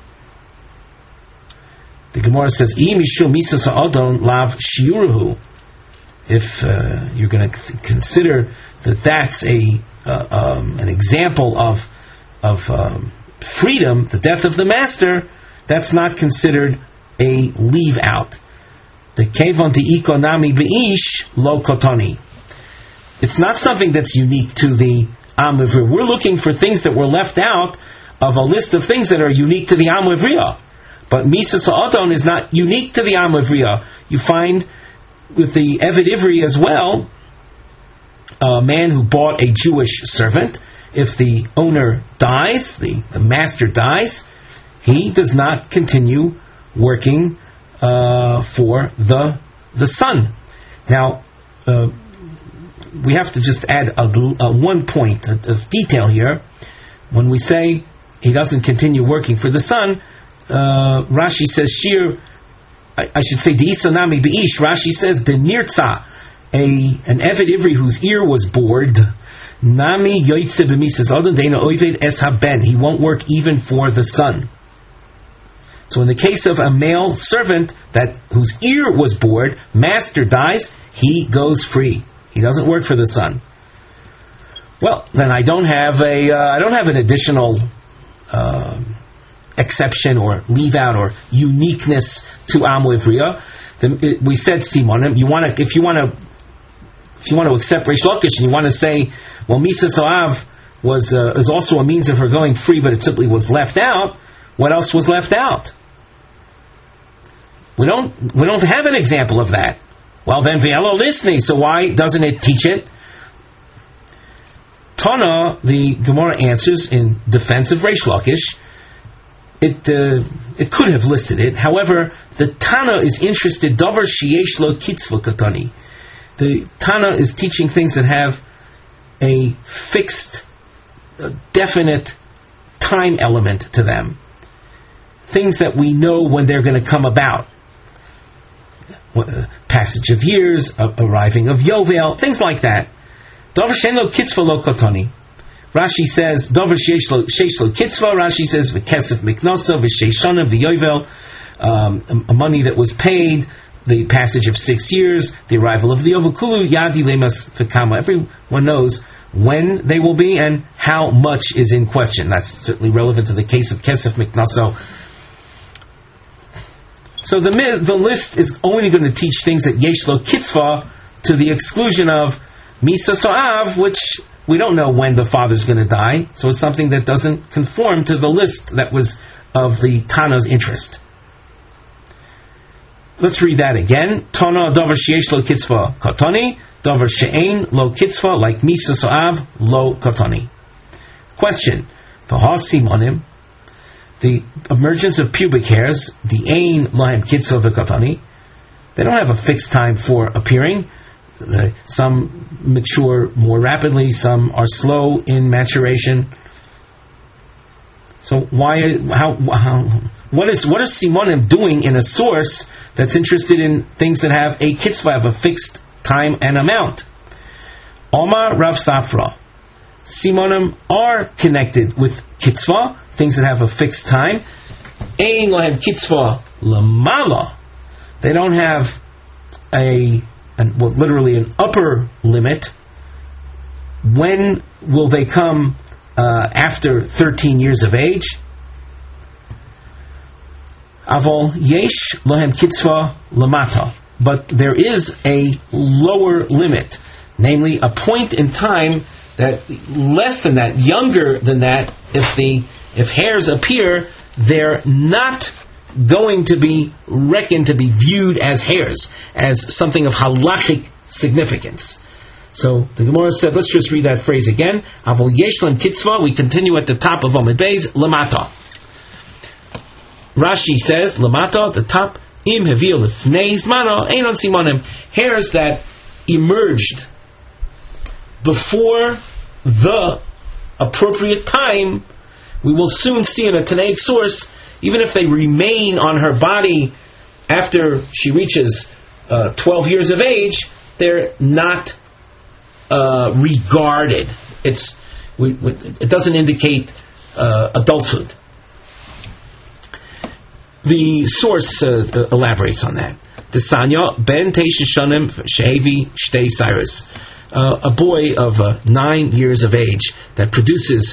The Gemara says, Mishu Misas Ha'odon Lav Shiuruhu. If you're going to consider that that's an example of freedom, the death of the master, that's not considered a leave out. The Kevon De'iko Nami Be'ish Lo Kotoni. It's not something that's unique to the Am Ivri. We're looking for things that were left out of a list of things that are unique to the Am Ivriya. But Misas Ha'odon is not unique to the Am Ivriya. You find with the Eved Ivri as well, a man who bought a Jewish servant, if the owner dies, the master dies, he does not continue working for the son. Now, we have to just add one point of detail here. When we say he doesn't continue working for the son, Rashi says, I should say, the Isanami Be'ish, Rashi says, the Nirtza, an Eved Ivri whose ear was bored, Nami Yoitze B'Misas Odon Deina Oived Es Haben, he won't work even for the son. So in the case of a male servant whose ear was bored, master dies, he goes free. He doesn't work for the son. Well, then I don't have an additional exception or leave out or uniqueness to Am Ivriya. We said Simonim. If you want to accept Reish Lakish and you want to say, well, Misas Ha'av is also a means of her going free, but it simply was left out. What else was left out? We don't have an example of that. Well, then Ve'elo Lisni. So why doesn't it teach it? Tana, the Gemara answers in defense of Reish Lakish. It could have listed it. However, the Tana is interested. Davar sheyesh lo kitzva katani. The Tana is teaching things that have a fixed, definite time element to them. Things that we know when they're going to come about. Passage of years, arriving of Yovel, things like that. Davar sheyesh lo kitzva lo katani. Rashi says, Dover sheish lo kitzva. Rashi says, v'kesef miknasa v'sheishana v'yovel, a money that was paid, the passage of 6 years, the arrival of the Yovel Kulu, yadi lemas v'kama. Everyone knows when they will be and how much is in question. That's certainly relevant to the case of kesef miknaso. So the list is only going to teach things that yesh lo kitzva to the exclusion of Misas Ha'av, which we don't know when the father's going to die, so it's something that doesn't conform to the list that was of the Tana's interest. Let's read that again. Tana davar sheyesh lo kitzva katani, davar she'ein lo kitzva, like Misas Ha'av lo katani. Question: V'ha simonim, the emergence of pubic hairs, the ein lahem kitzva v'katani, they don't have a fixed time for appearing. Some mature more rapidly, some are slow in maturation. So what is Simonim doing in a source that's interested in things that have a kitzvah, have a fixed time and amount? Omar Rav Safra, Simonim are connected with kitzvah, things that have a fixed time. Ein lahem kitzvah lamala, they don't have literally an upper limit. When will they come after 13 years of age? Aval yesh lohem kitzva lamata, but there is a lower limit, namely a point in time that less than that, younger than that, if hairs appear, they're not going to be reckoned to be viewed as hairs, as something of halachic significance. So the Gemara said, let's just read that phrase again. Avol yeshlam kitzva. We continue at the top of Amud Beis, lamata. Rashi says, lamata, the top, im hevil lefnei zmano einon simonim, hairs that emerged before the appropriate time. We will soon see in a Tanaic source, even if they remain on her body after she reaches 12 years of age, they're not regarded. It doesn't indicate adulthood. The source elaborates on that. Desanya ben Teisha Shanim Shehevi Shtei Cyrus, a boy of 9 years of age that produces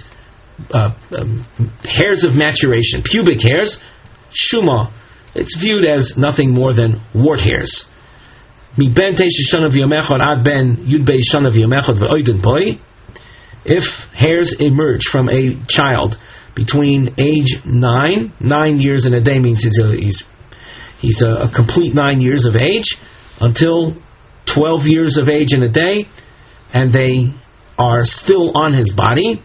hairs of maturation, pubic hairs, Shuma. It's viewed as nothing more than wart hairs. Mi ben Teisha Shanim v'yomechad ad ben Yudbei Shanim v'yomechad v'oiden boy. If hairs emerge from a child between age 9 years and a day means he's a complete 9 years of age, until 12 years of age and a day, and they are still on his body,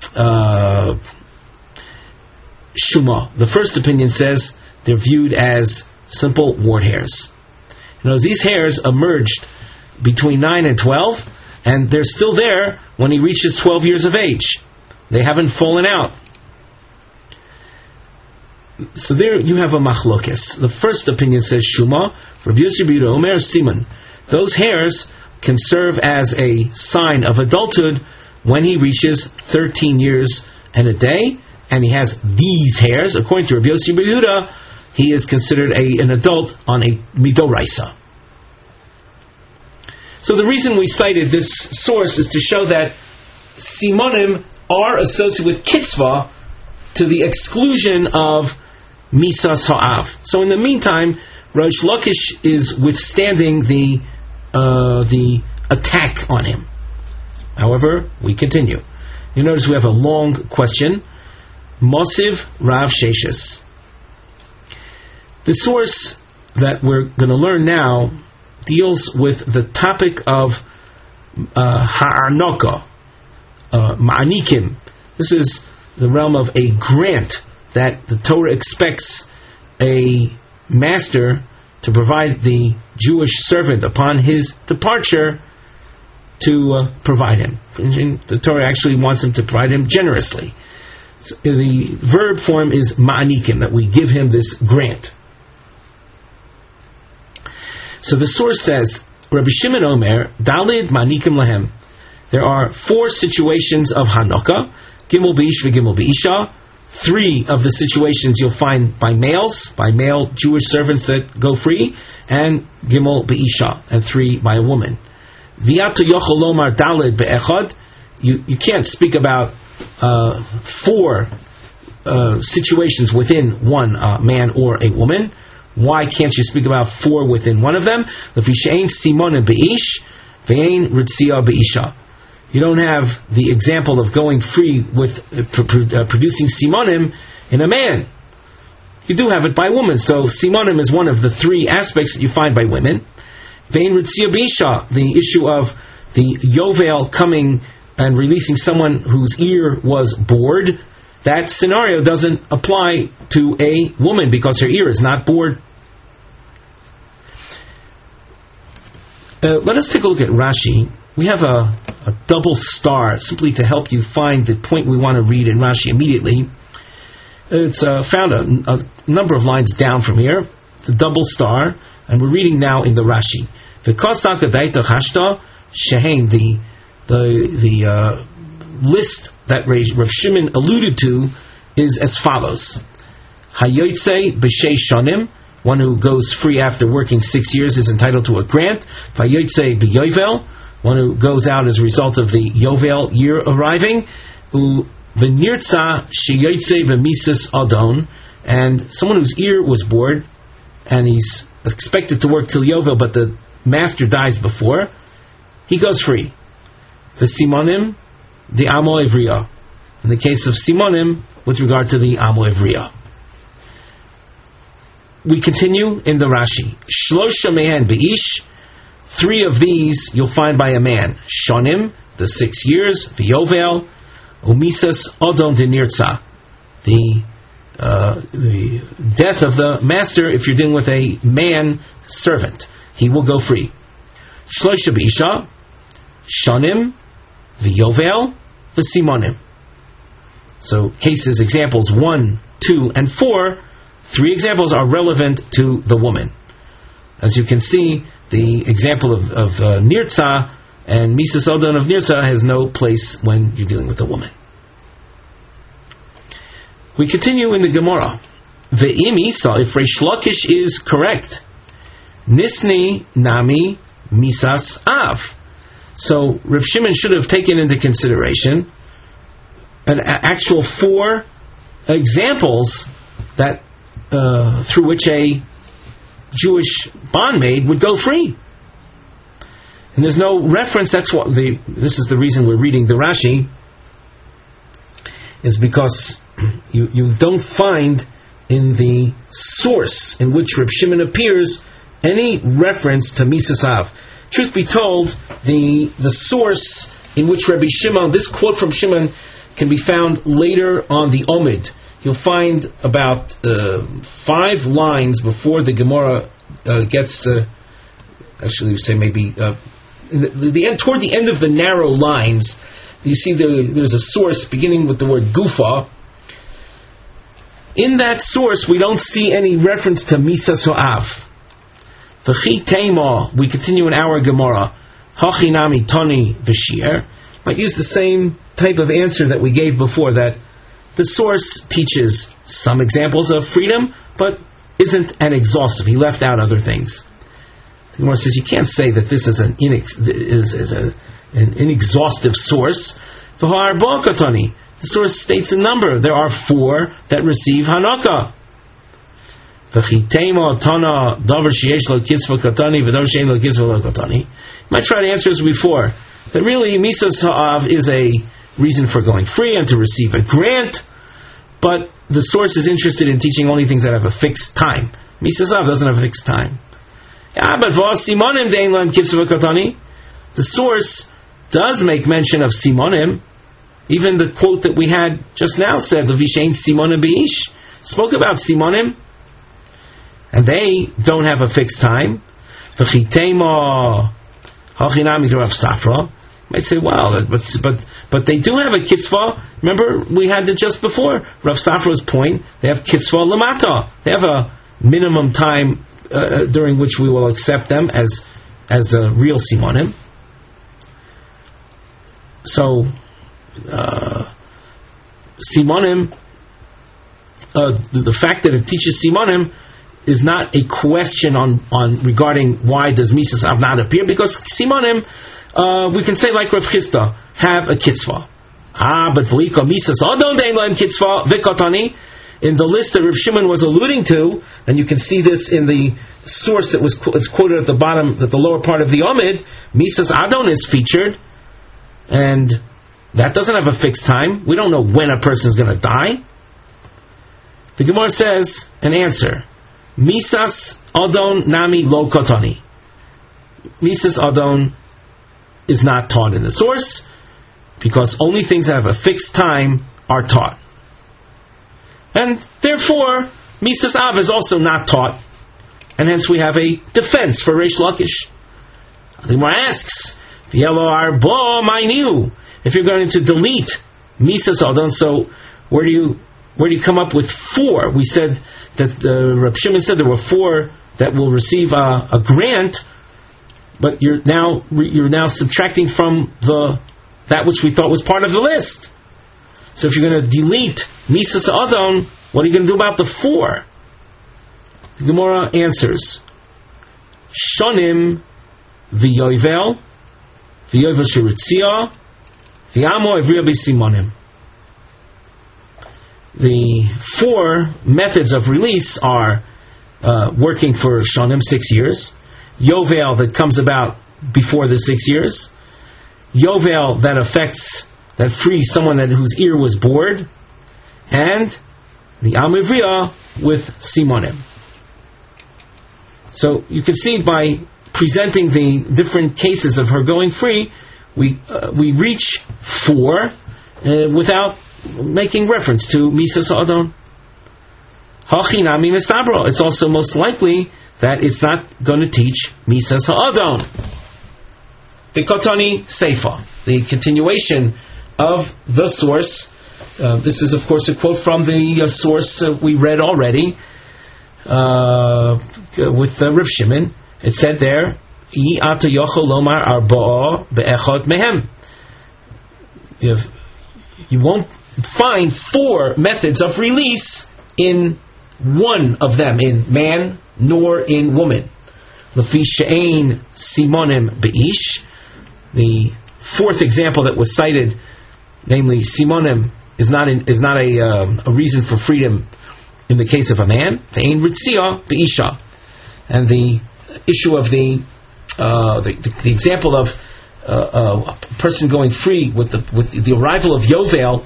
Shuma. The first opinion says they're viewed as simple wart hairs. These hairs emerged between 9 and 12, and they're still there when he reaches 12 years of age. They haven't fallen out. So there you have a machlokes. The first opinion says Shuma. Rabbi Yossi ben Yehuda Omer Siman. Those hairs can serve as a sign of adulthood when he reaches 13 years and a day, and he has these hairs. According to Rabbi Yossi ben Yehuda, he is considered an adult on a midoraisa. So the reason we cited this source is to show that simonim are associated with kitzvah to the exclusion of misas ha'av. So in the meantime, Rosh Lakish is withstanding the attack on him. However, we continue. You notice we have a long question. Mosiv Rav Sheshes. The source that we're going to learn now deals with the topic of ha'arnoka, ma'anikim. This is the realm of a grant that the Torah expects a master to provide the Jewish servant upon his departure to provide him. The Torah actually wants him to provide him generously. So the verb form is ma'anikim, that we give him this grant. So the source says, Rabbi Shimon Omer, Dalid Manikim Lahem. There are 4 situations of Hanukkah, Gimel B'ish v'Gimel B'isha. 3 of the situations you'll find by male Jewish servants that go free, and Gimel B'isha, and 3 by a woman. V'yatu yochel lomar Dalid Be'echad. You can't speak about 4 situations within one man or a woman. Why can't you speak about 4 within one of them? You don't have the example of going free with producing simonim in a man. You do have it by women. So simonim is one of the 3 aspects that you find by women. The issue of the yovel coming and releasing someone whose ear was bored, that scenario doesn't apply to a woman because her ear is not bored. Let us take a look at Rashi. We have a double star simply to help you find the point we want to read in Rashi immediately. It's found a number of lines down from here. It's a double star, and we're reading now in the Rashi. The list that Rav Shimon alluded to is as follows: Hayotze b'shei shanim. One who goes free after working 6 years is entitled to a grant. Vayotze b'yovel. One who goes out as a result of the yovel year arriving. V'nirtza sheyotze b'misas adon. And someone whose ear was bored and he's expected to work till yovel, but the master dies before, he goes free. The simonim, the amo evriya. In the case of simonim, with regard to the amo evriya. We continue in the Rashi. Shlosha mehen be'ish. 3 of these you'll find by a man. Shonim, the 6 years. V'yovel. Umisas odon denirtza. The death of the master, if you're dealing with a man servant, he will go free. Shlosha be'isha. Shonim. V'yovel. V'simonim. So examples 1, 2, and 4. 3 examples are relevant to the woman. As you can see, the example of Nirtza and Misas Odon of Nirtza has no place when you're dealing with a woman. We continue in the Gemara. Ve'im Isa, if Reish Lakish is correct, Nisni Nami Misas Av. So Rav Shimon should have taken into consideration an actual 4 examples that through which a Jewish bondmaid would go free. And there's no reference. This is the reason we're reading the Rashi, is because you don't find in the source in which Reb Shimon appears any reference to Misas Av. Truth be told, the source in which Rabbi Shimon, this quote from Shimon, can be found later on the Omid. You'll find about 5 lines before the Gemara gets, actually you say maybe, toward the end of the narrow lines, you see there's a source beginning with the word Gufa. In that source, we don't see any reference to Misas Av. V'chi Teima, we continue in our Gemara. Hachinami Toni V'Shir. Might use the same type of answer that we gave before, that the source teaches some examples of freedom, but isn't an exhaustive. He left out other things. The Gemara says you can't say that this is an inexhaustive source. The source states a number. There are 4 that receive Hanaka. Might try to answer this before, that really Misas Ha'av is a reason for going free and to receive a grant, but the source is interested in teaching only things that have a fixed time. Misas Ha'av doesn't have a fixed time. The source does make mention of Simonim. Even the quote that we had just now said, Levishain Simonim Beish, spoke about Simonim, and they don't have a fixed time. V'chitema hachinami to Rav Safra. Might say, wow, but they do have a kitzvah. Remember, we had it just before. Rav Safra's point, they have kitzvah lamata. They have a minimum time during which we will accept them as a real simonim. So, simonim, the fact that it teaches simonim is not a question on regarding why does Misas Av not appear, because simonim, we can say like Rav Chisda, have a kitzvah. But v'liko Misas Adon dein lahem kitzvah v'katani, in the list that Rav Shimon was alluding to, and you can see this in the source that it's quoted at the bottom, at the lower part of the Omid, Misas Adon is featured, and that doesn't have a fixed time. We don't know when a person is going to die. The Gemara says an answer. Misas Adon Nami Lo Kotani. Misas Adon is not taught in the source, because only things that have a fixed time are taught. And therefore, Misas Av is also not taught, and hence we have a defense for Reish Lakish. The Gemara asks, V'yelo arbo ma'inu. If you're going to delete Misas Adon, so where do you come up with 4? We said that Reb Shimon said there were 4 that will receive a grant, but you're now subtracting from that which we thought was part of the list. So if you're going to delete Misas Adon, what are you going to do about the 4? The Gemara answers, Shonim v'yovel shiritzia v'amo evriya b'simonim. The 4 methods of release are working for Shonim 6 years, Yovel that comes about before the 6 years, Yovel that frees someone whose ear was bored, and the Amivriya with Simonim. So you can see by presenting the different cases of her going free, we reach 4 without making reference to Misas Adon. Hachinami Mistabra. It's also most likely that it's not going to teach Misas Adon. The Kotani Seifa, the continuation of the source. This is, of course, a quote from the source we read already with Rav Shimon. It said there, Yi ata yochel lomar arba'a be'echad mehem. You won't find 4 methods of release in one of them, in man nor in woman. Lefi she'ein simonim be'ish. The 4th example that was cited, namely simonim, is not a reason for freedom in the case of a man. Ve'ein ritzia be'isha. And the issue of the example of a person going free with the arrival of Yovel,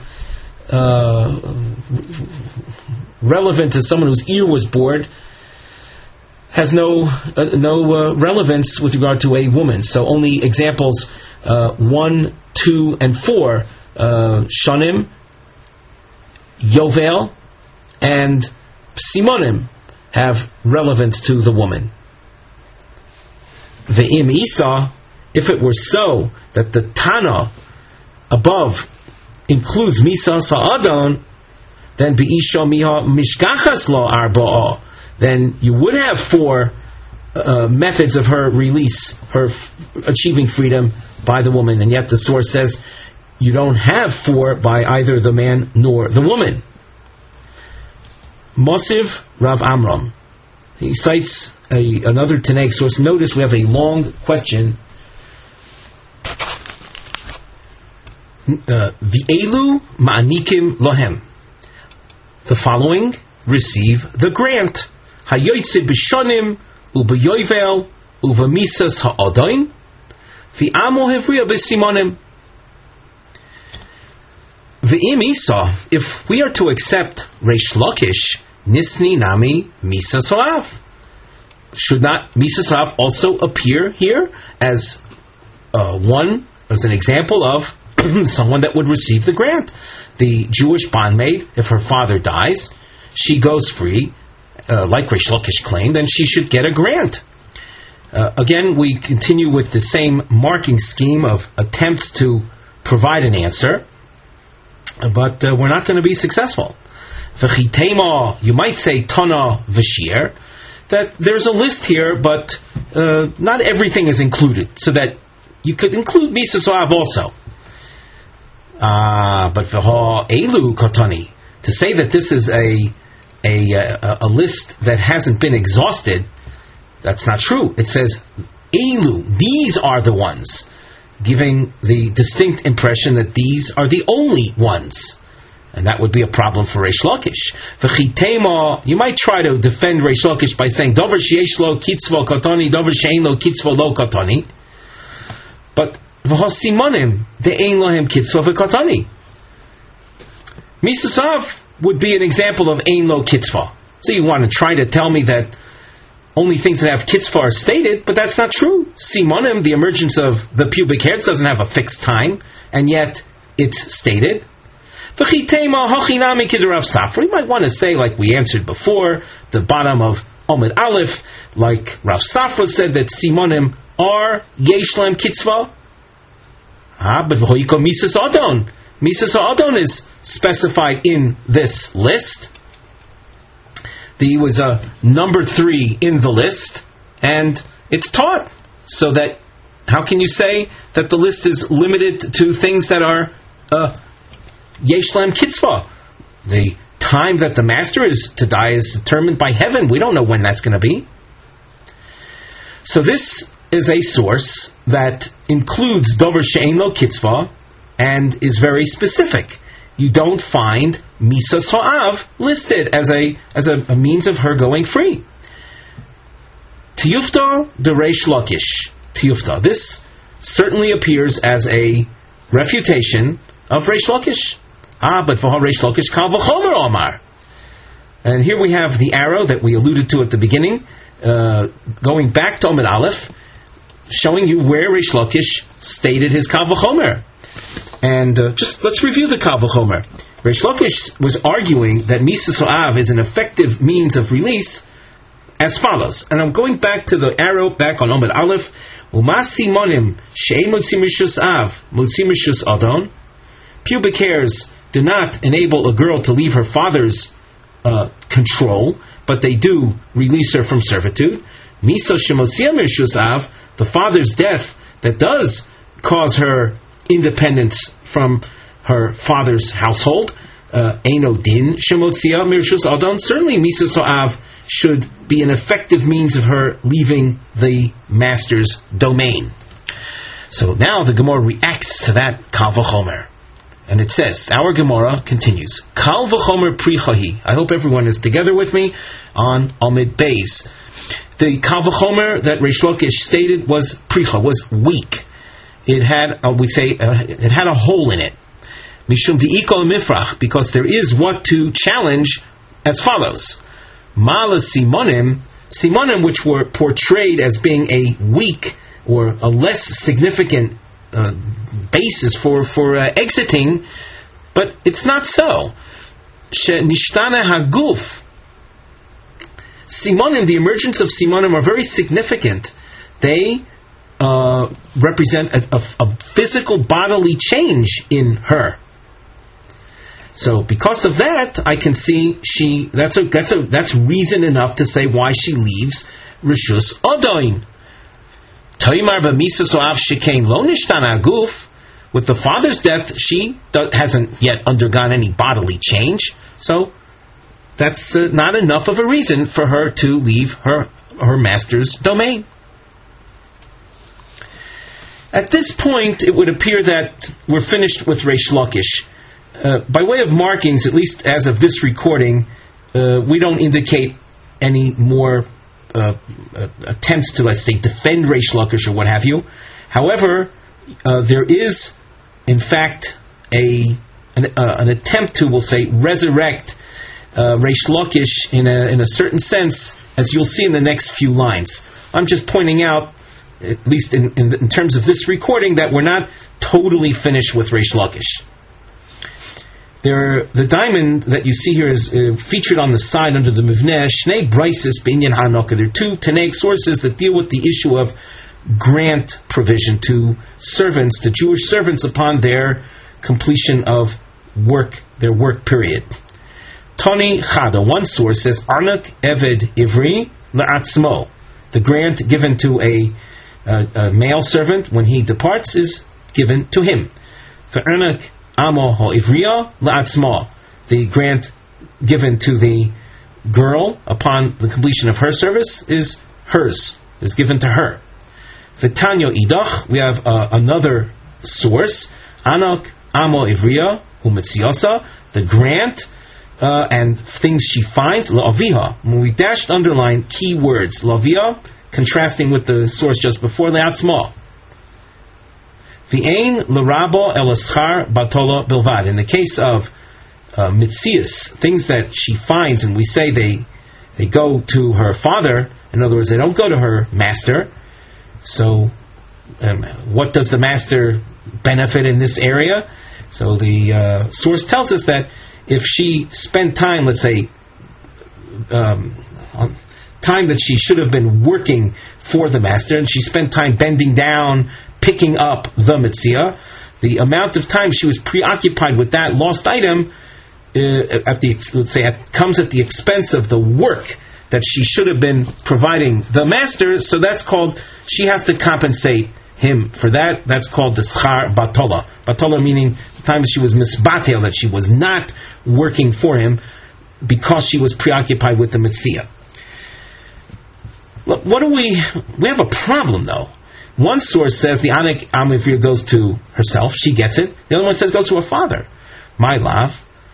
relevant to someone whose ear was bored, has no relevance with regard to a woman. So only examples 1, 2, and 4, Shonim, Yovel, and Simonim, have relevance to the woman. Ve'im Isa, if it were so that the Tana above includes Misa Sa'adon, then Be'isha Miha Mishkachas Lo Arba'a, then you would have 4 methods of her release, her achieving freedom by the woman, and yet the source says you don't have 4 by either the man nor the woman. Mosiv Rav Amram, he cites another Tanaic source. Notice we have a long question. V'elu ma'anikim lohem. The following receive the grant. Hayoytze b'shonim u'b'yoyvel u'v'misas ha'odain v'amo hevriya b'simonim. V'im Isa, if we are to accept Reish Lakish, Nisni Nami Misa So'av, should not Misa So'av also appear here as an example of someone that would receive the grant? The Jewish bondmaid, if her father dies, she goes free, like Reish Lakish claimed, and she should get a grant. Again, we continue with the same marking scheme of attempts to provide an answer, but we're not going to be successful. V'chitema, you might say Tana v'shir, that there's a list here, but not everything is included, so that you could include Misa So'av also. But v'ha elu kotani, to say that this is a list that hasn't been exhausted, that's not true. It says elu, these are the ones, giving the distinct impression that these are the only ones. And that would be a problem for Reish Lakish. V'chitema, you might try to defend Reish Lakish by saying Dover sheyesh lo kitzvo katani, Dover she'ein lo kitzvo lo katani. But v'hasimonim de'ein lohem kitzvo v'katani. Misa So'av would be an example of ein lo kitzva. So you want to try to tell me that only things that have kitzva are stated, but that's not true. Simonim, the emergence of the pubic hairs, doesn't have a fixed time, and yet it's stated. You might want to say, like we answered before, the bottom of Omid Aleph, like Rav Safra said that Simonim are Yesh Lem Kitzvah. But V'hoiko Misas Adon. Misas Adon is specified in this list. There was a number 3 in the list, and it's taught. So that, how can you say that the list is limited to things that are Yesh Lem Kitzvah? The time that the master is to die is determined by heaven. We don't know when that's going to be. So this is a source that includes Dover She'ein Lo Kitzvah and is very specific. You don't find Misa So'av listed as a means of her going free. Tiyufta de Reish Lakish. Tiyufta. This certainly appears as a refutation of Reish Lakish. But for Reish Lakish kal v'chomer omar. And here we have the arrow that we alluded to at the beginning, going back to Omid Aleph, showing you where Reish Lakish stated his kal v'chomer. And just let's review the kal v'chomer. Reish Lakish was arguing that Misa So'av is an effective means of release as follows. And I'm going back to the arrow back on Omid Aleph. Uma simonim she'ein motzim rishus av motzim rishus adon. Pubic hairs do not enable a girl to leave her father's control, but they do release her from servitude. Misa shemotzia mirshus av, the father's death that does cause her independence from her father's household. Eino din shemotzia mirshus adon. Certainly, misa so'av should be an effective means of her leaving the master's domain. So now the Gemara reacts to that kal v'chomer. And it says, our Gemara continues, kal v'chomer prichahi. I hope everyone is together with me on Amid Beis. The kal v'chomer that Reish Lakish stated was pricha, was weak. It had, it had a hole in it. Mishum di'ikol mifrach, because there is what to challenge as follows. Mala simonim, which were portrayed as being a weak or a less significant basis for exiting, but it's not so. Nishtana haguf. Simonim, the emergence of simonim are very significant. They represent a physical bodily change in her. So because of that, I can see that's reason enough to say why she leaves Rishus Odoin. Toimar b'misa so'av shekain lo nishtana aguf. With the father's death, she hasn't yet undergone any bodily change. So that's not enough of a reason for her to leave her master's domain. At this point, it would appear that we're finished with Reish Lakish. By way of markings, at least as of this recording, we don't indicate any more attempts to, let's say, defend Reish Lakish or what have you. However, there is, in fact, an attempt to, we'll say, resurrect Reish Lakish in a certain sense, as you'll see in the next few lines. I'm just pointing out, at least in terms of this recording, that we're not totally finished with Reish Lakish. The diamond that you see here is featured on the side under the Mivneh, Shnei Brises B'inyan HaNoka. There are two Tanaic sources that deal with the issue of grant provision to servants, to Jewish servants, upon their completion of their work period. Toni Chada, one source, says, Anak Eved Ivri La'atzmo. The grant given to a male servant when he departs is given to him. For Anak Amo Ho'ivriya La'atzma, the grant given to the girl upon the completion of her service is hers, is given to her. V'tanyo idach, we have another source, Anak Amo Ivriya U'metziyosa, the grant and things she finds, La'aviha. When we dashed underline key words, La'aviha, contrasting with the source just before, La'atzma. V'ein l'rabo elaschar batola bilvad. In the case of mitzias, things that she finds, and we say they go to her father. In other words, they don't go to her master. So, what does the master benefit in this area? So the source tells us that if she spent time, let's say, time that she should have been working for the master, and she spent time bending down, picking up the mitzvah, the amount of time she was preoccupied with that lost item, comes at the expense of the work that she should have been providing the master. So that's called, she has to compensate him for that. That's called the schar batola. Batola meaning the time she was misbatel, that she was not working for him because she was preoccupied with the mitzvah. Look, we have a problem though. One source says the Anak Amifir goes to herself, she gets it. The other one says goes to her father. My love.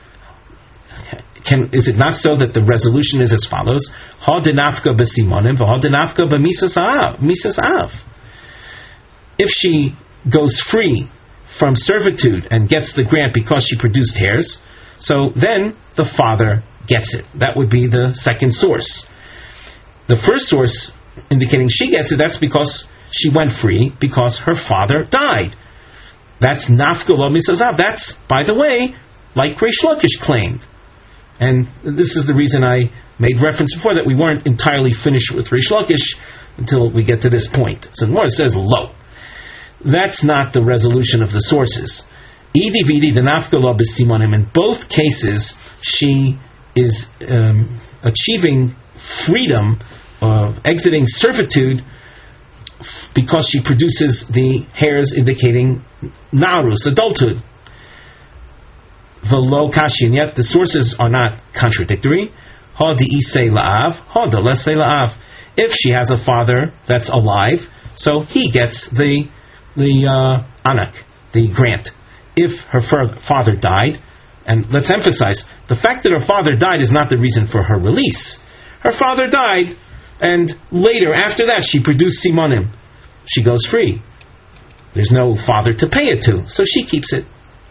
Is it not so that the resolution is as follows? Ha denafka b'simonim v'ha denafka b'misas av. If she goes free from servitude and gets the grant because she produced hairs, so then the father gets it. That would be the second source. The first source indicating she gets it, that's because she went free because her father died. That's nafka lo misas av. That's, by the way, like Reish Lakish claimed. And this is the reason I made reference before that we weren't entirely finished with Reish Lakish until we get to this point. So the Gemara says lo. That's not the resolution of the sources. In both cases, she is achieving freedom, exiting servitude, because she produces the hairs indicating narus, adulthood. V'lo kashin, yet the sources are not contradictory. Ha di'isei la'av, ha de'lesei la'av. If she has a father that's alive, so he gets the anak, the grant. If her father died, and let's emphasize, the fact that her father died is not the reason for her release. Her father died, and later, after that, she produced simonim. She goes free. There's no father to pay it to, so she keeps it.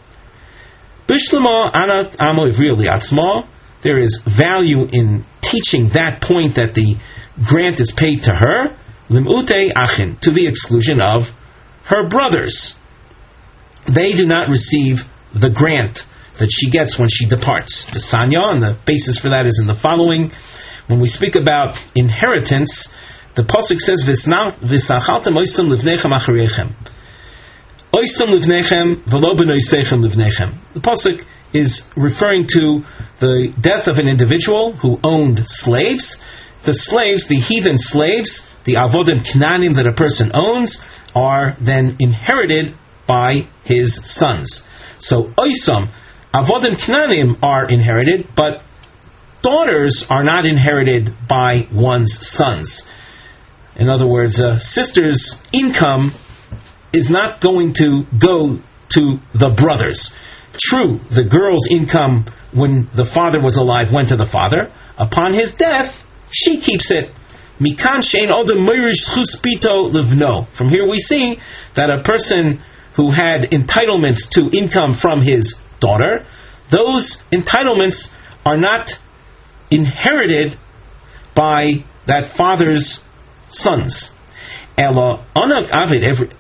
Bishlama anak amo ivri li'atzma. There is value in teaching that point that the grant is paid to her, lim'ute achin, to the exclusion of her brothers. They do not receive the grant that she gets when she departs. The Sanya, and the basis for that is in the following. When we speak about inheritance, the pasuk says, "V'sachaltem oisam livnechem acharechem, oisam livnechem v'lo b'noisechem livnechem." The pasuk is referring to the death of an individual who owned slaves. The slaves, the heathen slaves, the avodim knanim that a person owns, are then inherited by his sons. So oisam, avodim knanim are inherited, but daughters are not inherited by one's sons. In other words, a sister's income is not going to go to the brothers. True, the girl's income when the father was alive went to the father. Upon his death, she keeps it. Mikan shein odem meirish zchus pito livno. From here we see that a person who had entitlements to income from his daughter, those entitlements are not inherited by that father's sons. Ela anak avid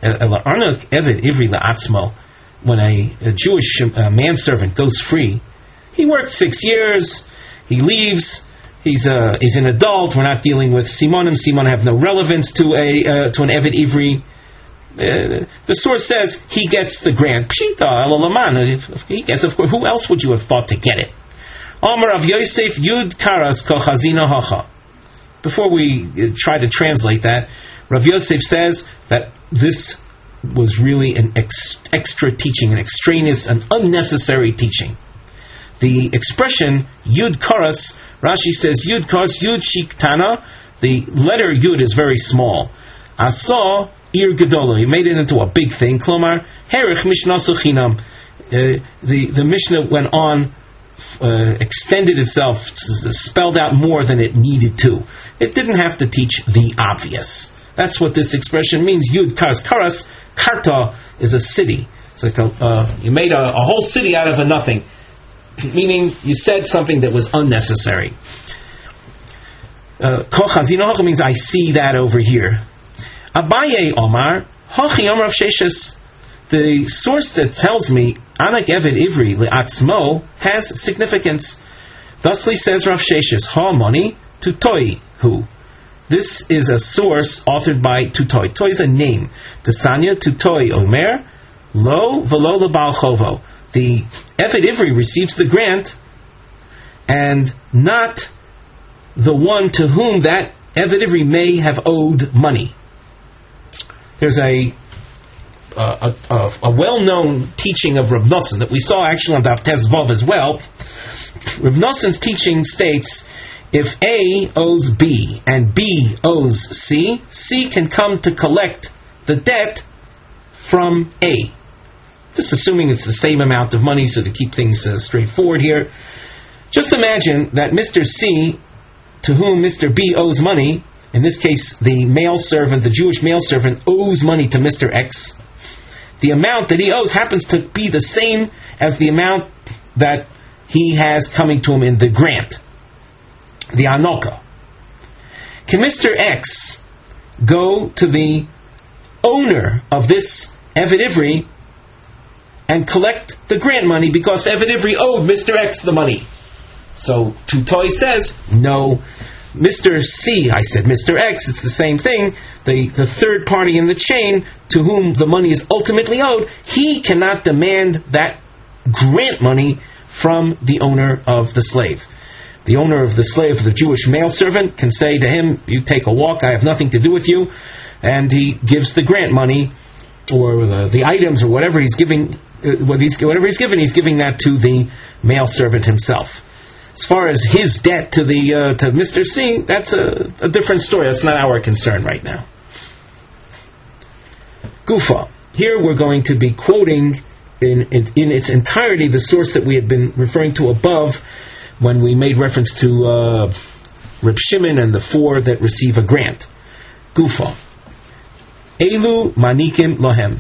ivri la'atzmo. When a Jewish manservant goes free, he worked 6 years, he leaves, he's an adult. We're not dealing with simonim. Simonim have no relevance to an Eved Ivri. The source says he gets the grant. Pshita elalaman. He gets, of course. Who else would you have thought to get it? Amar Rav Yosef Yud Karas Kochazina Hacha. Before we try to translate that, Rav Yosef says that this was really an extra teaching, an extraneous, an unnecessary teaching. The expression Yud Karas, Rashi says Yud Karas, Yud Shiktana, the letter Yud is very small. Asa Ir Gedola, he made it into a big thing. Klomar, Herich Mishnasu Chinam. The Mishnah went on, extended itself, spelled out more than it needed to. It didn't have to teach the obvious. That's what this expression means. Yud Karas. Karas, Karta, is a city. It's like you made a whole city out of a nothing. Meaning you said something that was unnecessary. Kochazino means I see that over here. Abaye Omar, Hachi Omar Sheshes. The source that tells me Anak Eved Ivri Le'atzmo has significance. Thusly says Rav Sheshes, Ha Moni Tutoi Hu. This is a source authored by Tutoi. Tutoi is a name. Tesanya Tutoi Omer Lo Velo Lebal Chovo. The Eved Ivri receives the grant, and not the one to whom that Eved Ivri may have owed money. There's a well-known teaching of Rav Nosson that we saw actually on Daf Tes Vav as well. Rav Nosson's teaching states, if A owes B and B owes C, C can come to collect the debt from A. Just assuming it's the same amount of money, so to keep things straightforward here. Just imagine that Mr. C, to whom Mr. B owes money, in this case the male servant, the Jewish male servant, owes money to Mr. X. The amount that he owes happens to be the same as the amount that he has coming to him in the grant, the Anoka. Can Mr. X go to the owner of this Eved Ivri and collect the grant money because Eved Ivri owed Mr. X the money? So Tutoi says, no, Mr. C, I said Mr. X, it's the same thing. The third party in the chain to whom the money is ultimately owed, he cannot demand that grant money from the owner of the slave. The owner of the slave, the Jewish male servant, can say to him, you take a walk, I have nothing to do with you, and he gives the grant money, or the items, or whatever he's giving, he's giving that to the male servant himself. As far as his debt to Mr. C, that's a different story. That's not our concern right now. Gufa. Here we're going to be quoting in its entirety the source that we had been referring to above when we made reference to Reb Shimon and the 4 that receive a grant. Gufa. Elu manikim lohem.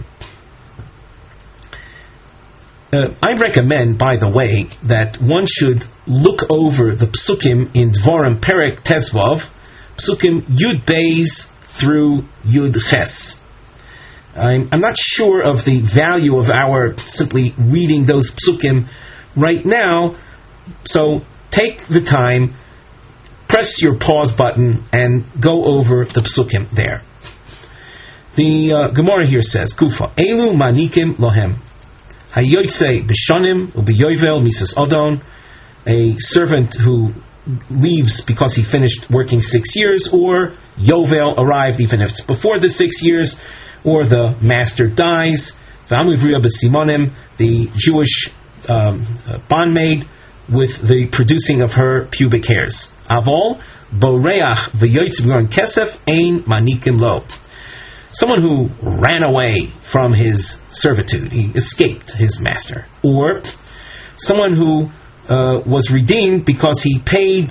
I recommend, by the way, that one should look over the psukim in Dvarim Perek Tezvav, psukim Yud Beis through Yud Ches. I'm not sure of the value of our simply reading those psukim right now, so take the time, press your pause button, and go over the psukim there. The Gemara here says, Gufa, Elu manikim lohem. Hayoytse b'shanim u'b'yoyvel misas odon. A servant who leaves because he finished working 6 years, or Yovel arrived even if it's before the 6 years, or the master dies. V'amivriya b'simonim, the Jewish bondmaid with the producing of her pubic hairs. Avol boreach v'yoytze b'goren kesef ein manikim lo. Someone who ran away from his servitude, he escaped his master, or someone who was redeemed because he paid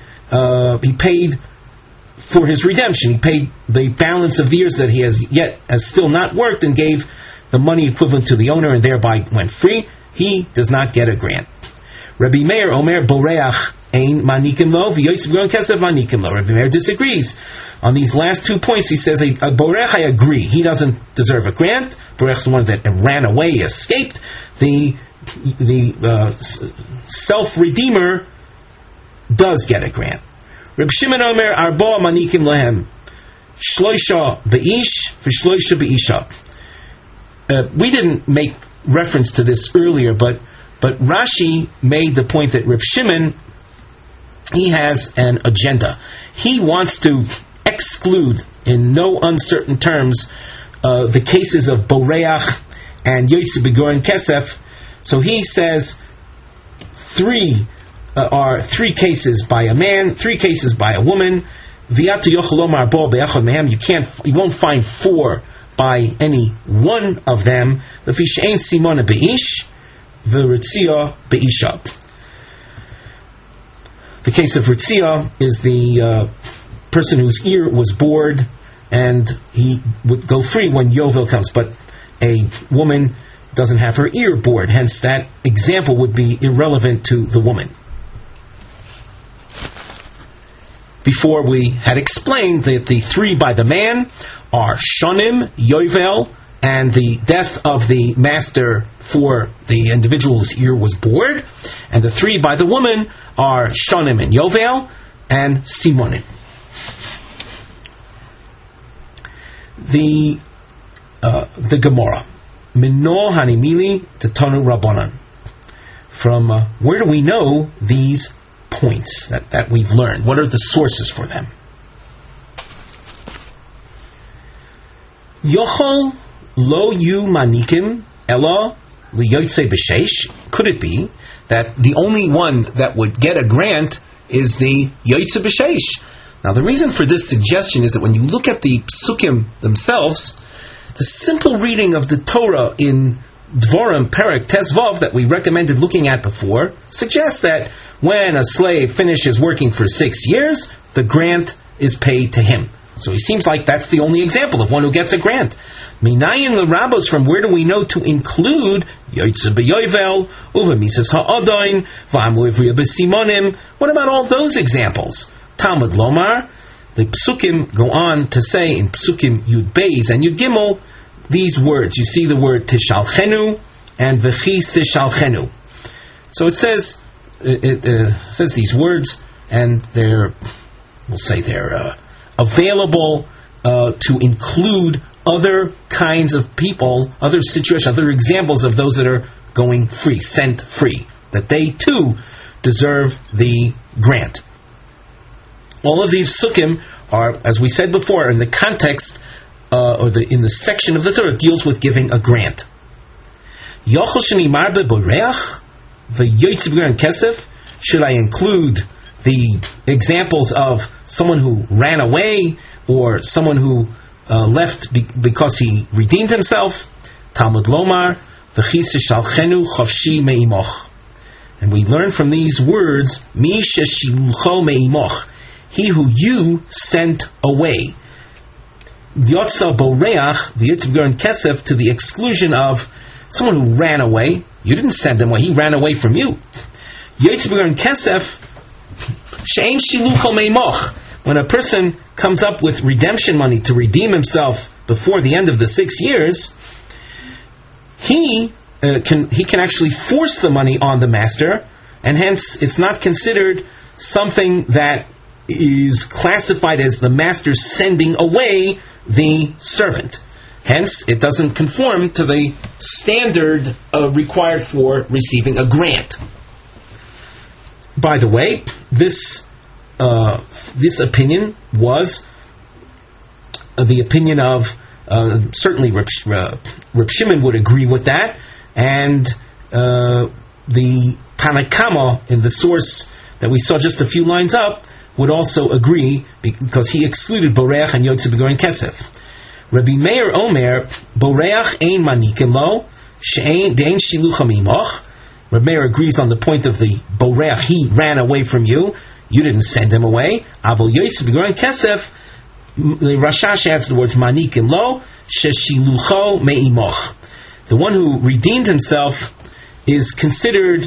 for his redemption. He paid the balance of the years that he has still not worked, and gave the money equivalent to the owner, and thereby went free. He does not get a grant. Rabbi Meir Omer Boreach Ein Manikim Lo V'Yoytze B'Goren Kesef Manikim Lo. Rabbi Meir disagrees on these last 2 points. He says a Borech, I agree, he doesn't deserve a grant. Borech is the one that ran away, escaped. The self-redeemer does get a grant. Reb Shimon Omer Arba Manikim Lehem Shloisha Be'ish V'Shloisha Be'isha. We didn't make reference to this earlier, but Rashi made the point that Reb Shimon, he has an agenda. He wants to exclude, in no uncertain terms, the cases of Boreach and Yoytze B'Goren Kesef. So he says 3 are 3 cases by a man, 3 cases by a woman. You won't find 4 by any one of them. The Fishain Simona Be'ish, V'Ritzia Be'isha. The case of Ritzia is the person whose ear was bored, and he would go free when Yovel comes, but a woman doesn't have her ear bored, hence that example would be irrelevant to the woman. Before we had explained that the 3 by the man are Shonim, Yovel, and the death of the master for the individual whose ear was bored, and the 3 by the woman are Shonim and Yovel and Simonim. The Gemara, Mino Hanimili Tetanu Rabbanan. From where do we know these points that we've learned? What are the sources for them? Yochol Lo yu manikim ela liyotzei b'sheish. Could it be that the only one that would get a grant is the yotzei b'sheish? Now, the reason for this suggestion is that when you look at the psukim themselves, the simple reading of the Torah in Dvarim Perek Tezvav that we recommended looking at before suggests that when a slave finishes working for 6 years, the grant is paid to him. So it seems like that's the only example of one who gets a grant. Minayin l'rabos, from where do we know to include Yotzei b'Yovel, Uva Misas ha'Adain, V'amu Ivriya b'Simonim? What about all those examples? Talmud Lomar, the Psukim go on to say in Psukim Yud Beis and Yud Gimel these words. You see the word Tishalchenu and V'chi Sishalchenu. So it says these words, and they're available to include other kinds of people, other situations, other examples of those that are going free, sent free, that they too deserve the grant. All of these sukkim are, as we said before, in the context in the section of the Torah deals with giving a grant. Should I include the examples of someone who ran away or someone who left because he redeemed himself? Talmud Lomar, and we learn from these words, he who you sent away. Yotza boreach v'yitzv'gerin kesef, to the exclusion of someone who ran away. You didn't send him away; he ran away from you. Yitzv'gerin kesef she'ein shilucho meimoch. When a person comes up with redemption money to redeem himself before the end of the 6 years, he can actually force the money on the master, and hence it's not considered something that is classified as the master sending away the servant. Hence, it doesn't conform to the standard required for receiving a grant. By the way, this opinion was the opinion of certainly Reb Shimon would agree with that, and the Tanakama in the source that we saw just a few lines up would also agree, because he excluded Boreach and Yotze B'Goren Kesef. Rabbi Meir Omer, Boreach ein manikim lo, de'ein shilucha mimoch. Rabbi Meir agrees on the point of the Boreach, he ran away from you, you didn't send him away. Avol Yotze B'Goren Kesef, the Rashash adds the words manikim lo, sheshilucho me'imoch. The one who redeemed himself is considered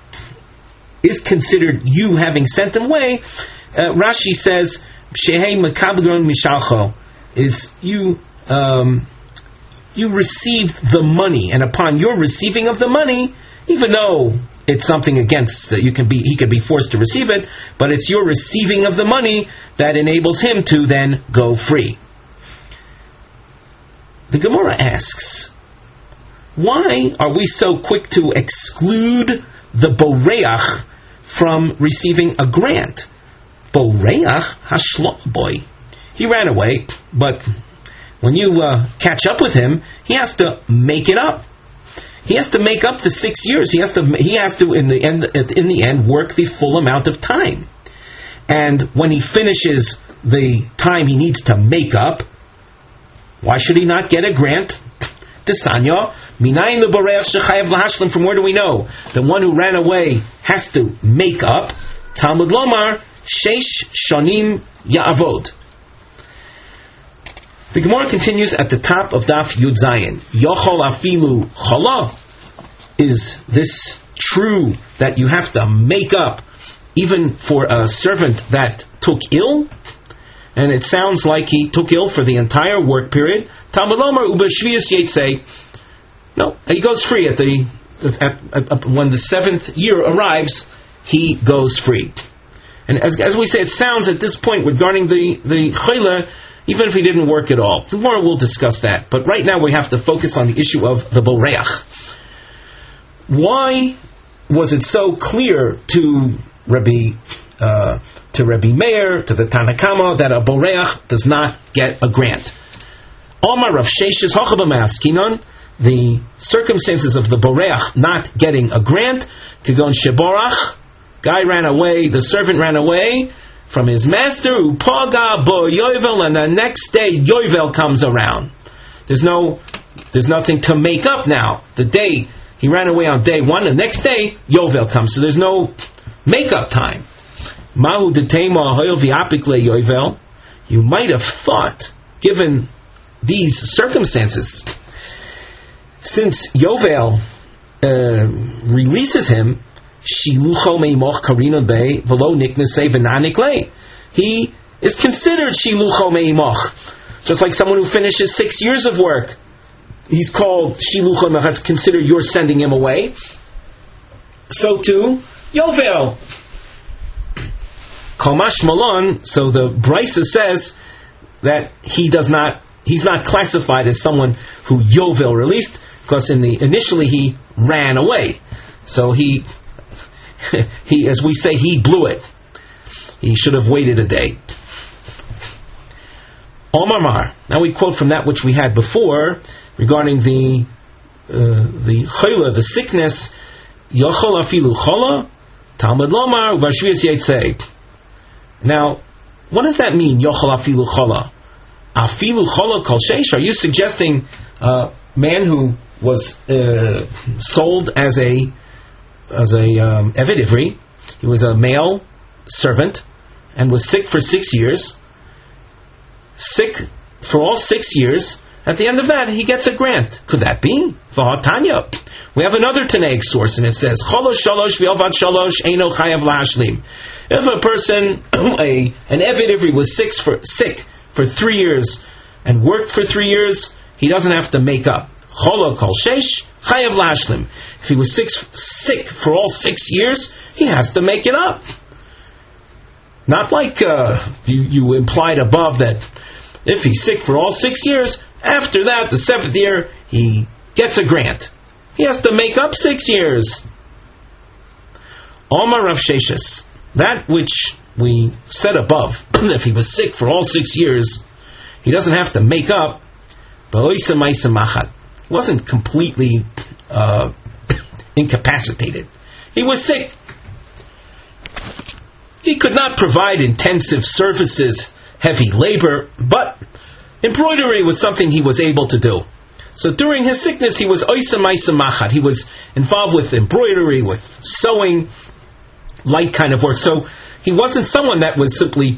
you having sent him away. Rashi says, "Shehei makabron mishalcho," is you received the money, and upon your receiving of the money, even though it's something against that he could be forced to receive it, but it's your receiving of the money that enables him to then go free. The Gemara asks, why are we so quick to exclude the boreach from receiving a grant? Boreach hashlo boy. He ran away, but when you catch up with him, he has to make it up. He has to make up the 6 years. He has to in the end work the full amount of time. And when he finishes the time he needs to make up, why should he not get a grant? Desanya, minayin l'boreach shechayav lahashlim. From where do we know the one who ran away has to make up? Talmud Lomar, sheish shonim ya'avod. The Gemara continues at the top of Daf Yud Zayin. Yochol afilu chala. Is this true that you have to make up even for a servant that took ill? And it sounds like he took ill for the entire work period. Talmud Lomar ubeshviyas yetze. No, he goes free when the 7th year arrives. He goes free. And as we say, it sounds at this point regarding the chayla, even if he didn't work at all. Tomorrow we'll discuss that. But right now we have to focus on the issue of the boreach. Why was it so clear to Rabbi Meir, to the Tanakama, that a boreach does not get a grant? Omar Rav Sheshes Hochabamaskinon, the circumstances of the boreach not getting a grant, Kagon Sheborach, guy ran away, the servant ran away from his master, Upaga bo Yovel, and the next day Yovel comes around. There's nothing to make up now. The day he ran away on day 1, the next day Yovel comes, so there's no make-up time. Mahu detema hoyel viapik le Yovel. You might have thought, given these circumstances, since Yovel releases him, Shilucho meimoch karina bei velo niknasei v'nanikle. He is considered Shilucho meimoch, just like someone who finishes 6 years of work. He's called Shilucho meimoch. That's considered you're sending him away. So too Yovel. Komash Malon. So the Brisa says that he's not classified as someone who Yovel released, because initially he ran away. So he, as we say, he blew it. He should have waited a day. Omar Mar. Now we quote from that which we had before regarding the chayla, the sickness. Yochol afilu chola, Talmud lomar u'bashviyas yetzei. Now, what does that mean? Yochol afilu chola, afilu chola kol sheish. Are you suggesting a man who was sold as a Eved Ivri? He was a male servant and was sick for 6 years. Sick for all 6 years. At the end of that, he gets a grant. Could that be? V'hatanya. We have another Tanaic source, and it says, Cholosh shalosh v'yovad shalosh eino chayav lashlim. If a person, an Eved Ivri, was sick for 3 years and worked for 3 years, he doesn't have to make up. Cholo kol sheish chayav lashlim. If he was sick for all 6 years, he has to make it up. Not like you implied above that if he's sick for all 6 years, after that, the 7th year, he gets a grant. He has to make up 6 years. Omar Rav Sheshes, that which we said above, if he was sick for all 6 years, he doesn't have to make up. He wasn't completely incapacitated. He was sick. He could not provide intensive services, heavy labor, but embroidery was something he was able to do. So during his sickness, he was oisa maisa machat. He was involved with embroidery, with sewing, light kind of work. So he wasn't someone that was simply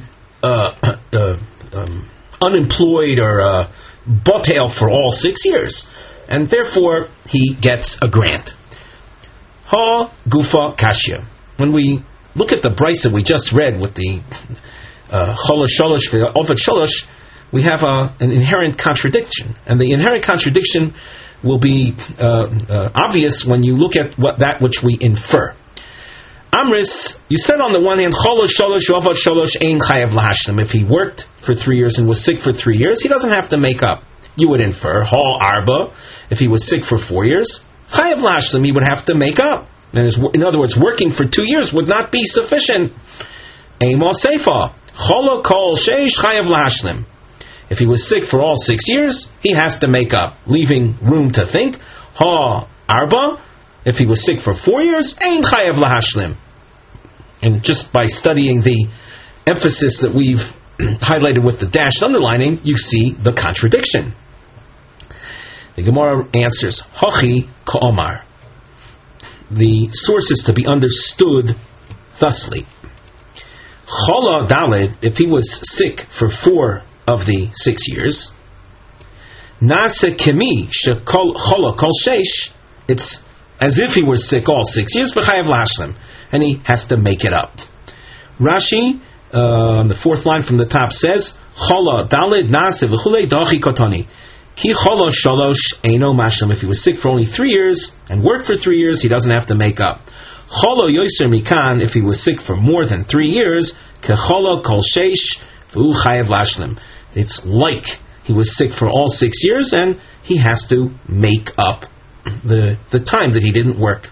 unemployed or botel for all 6 years. And therefore, he gets a grant. Ha gufa kashya. When we look at the brisa we just read with the cholosh shalosh ve'ovad shalosh, we have an inherent contradiction, and the inherent contradiction will be obvious when you look at that which we infer. Amris, you said on the one hand, cholosh shalosh ve'ovad shalosh ein chayav lahashlim. If he worked for 3 years and was sick for 3 years, he doesn't have to make up. You would infer ha arba. If he was sick for 4 years, chayav lahashlim, he would have to make up. And in other words, working for 2 years would not be sufficient. Eimo seifa cholo kol sheish chayav lahashlim. If he was sick for all 6 years, he has to make up, leaving room to think. Ha arba. If he was sick for 4 years, ein chayav lahashlim. And just by studying the emphasis that we've highlighted with the dashed underlining, you see the contradiction. The Gemara answers, Hochi ka'omar. The source is to be understood thusly. Chola daled, if he was sick for 4 of the 6 years, Nase kemi shekol chola kol sheish, it's as if he was sick all 6 years, v'chayav lashlim, and he has to make it up. Rashi, on the 4th line from the top says, Chola daled nase v'chulei dachi kotoni. Ki cholo shalosh eino mashlim. If he was sick for only 3 years and worked for 3 years, he doesn't have to make up. Cholo yoser mikan. If he was sick for more than 3 years, ke cholo kol sheish v'u chayav lashlim. It's like he was sick for all 6 years and he has to make up the time that he didn't work.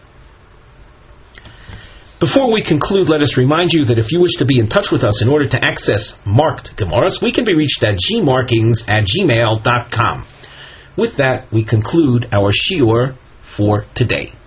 Before we conclude, let us remind you that if you wish to be in touch with us in order to access marked Gemaras, we can be reached at gmarkings@gmail.com. With that, we conclude our shiur for today.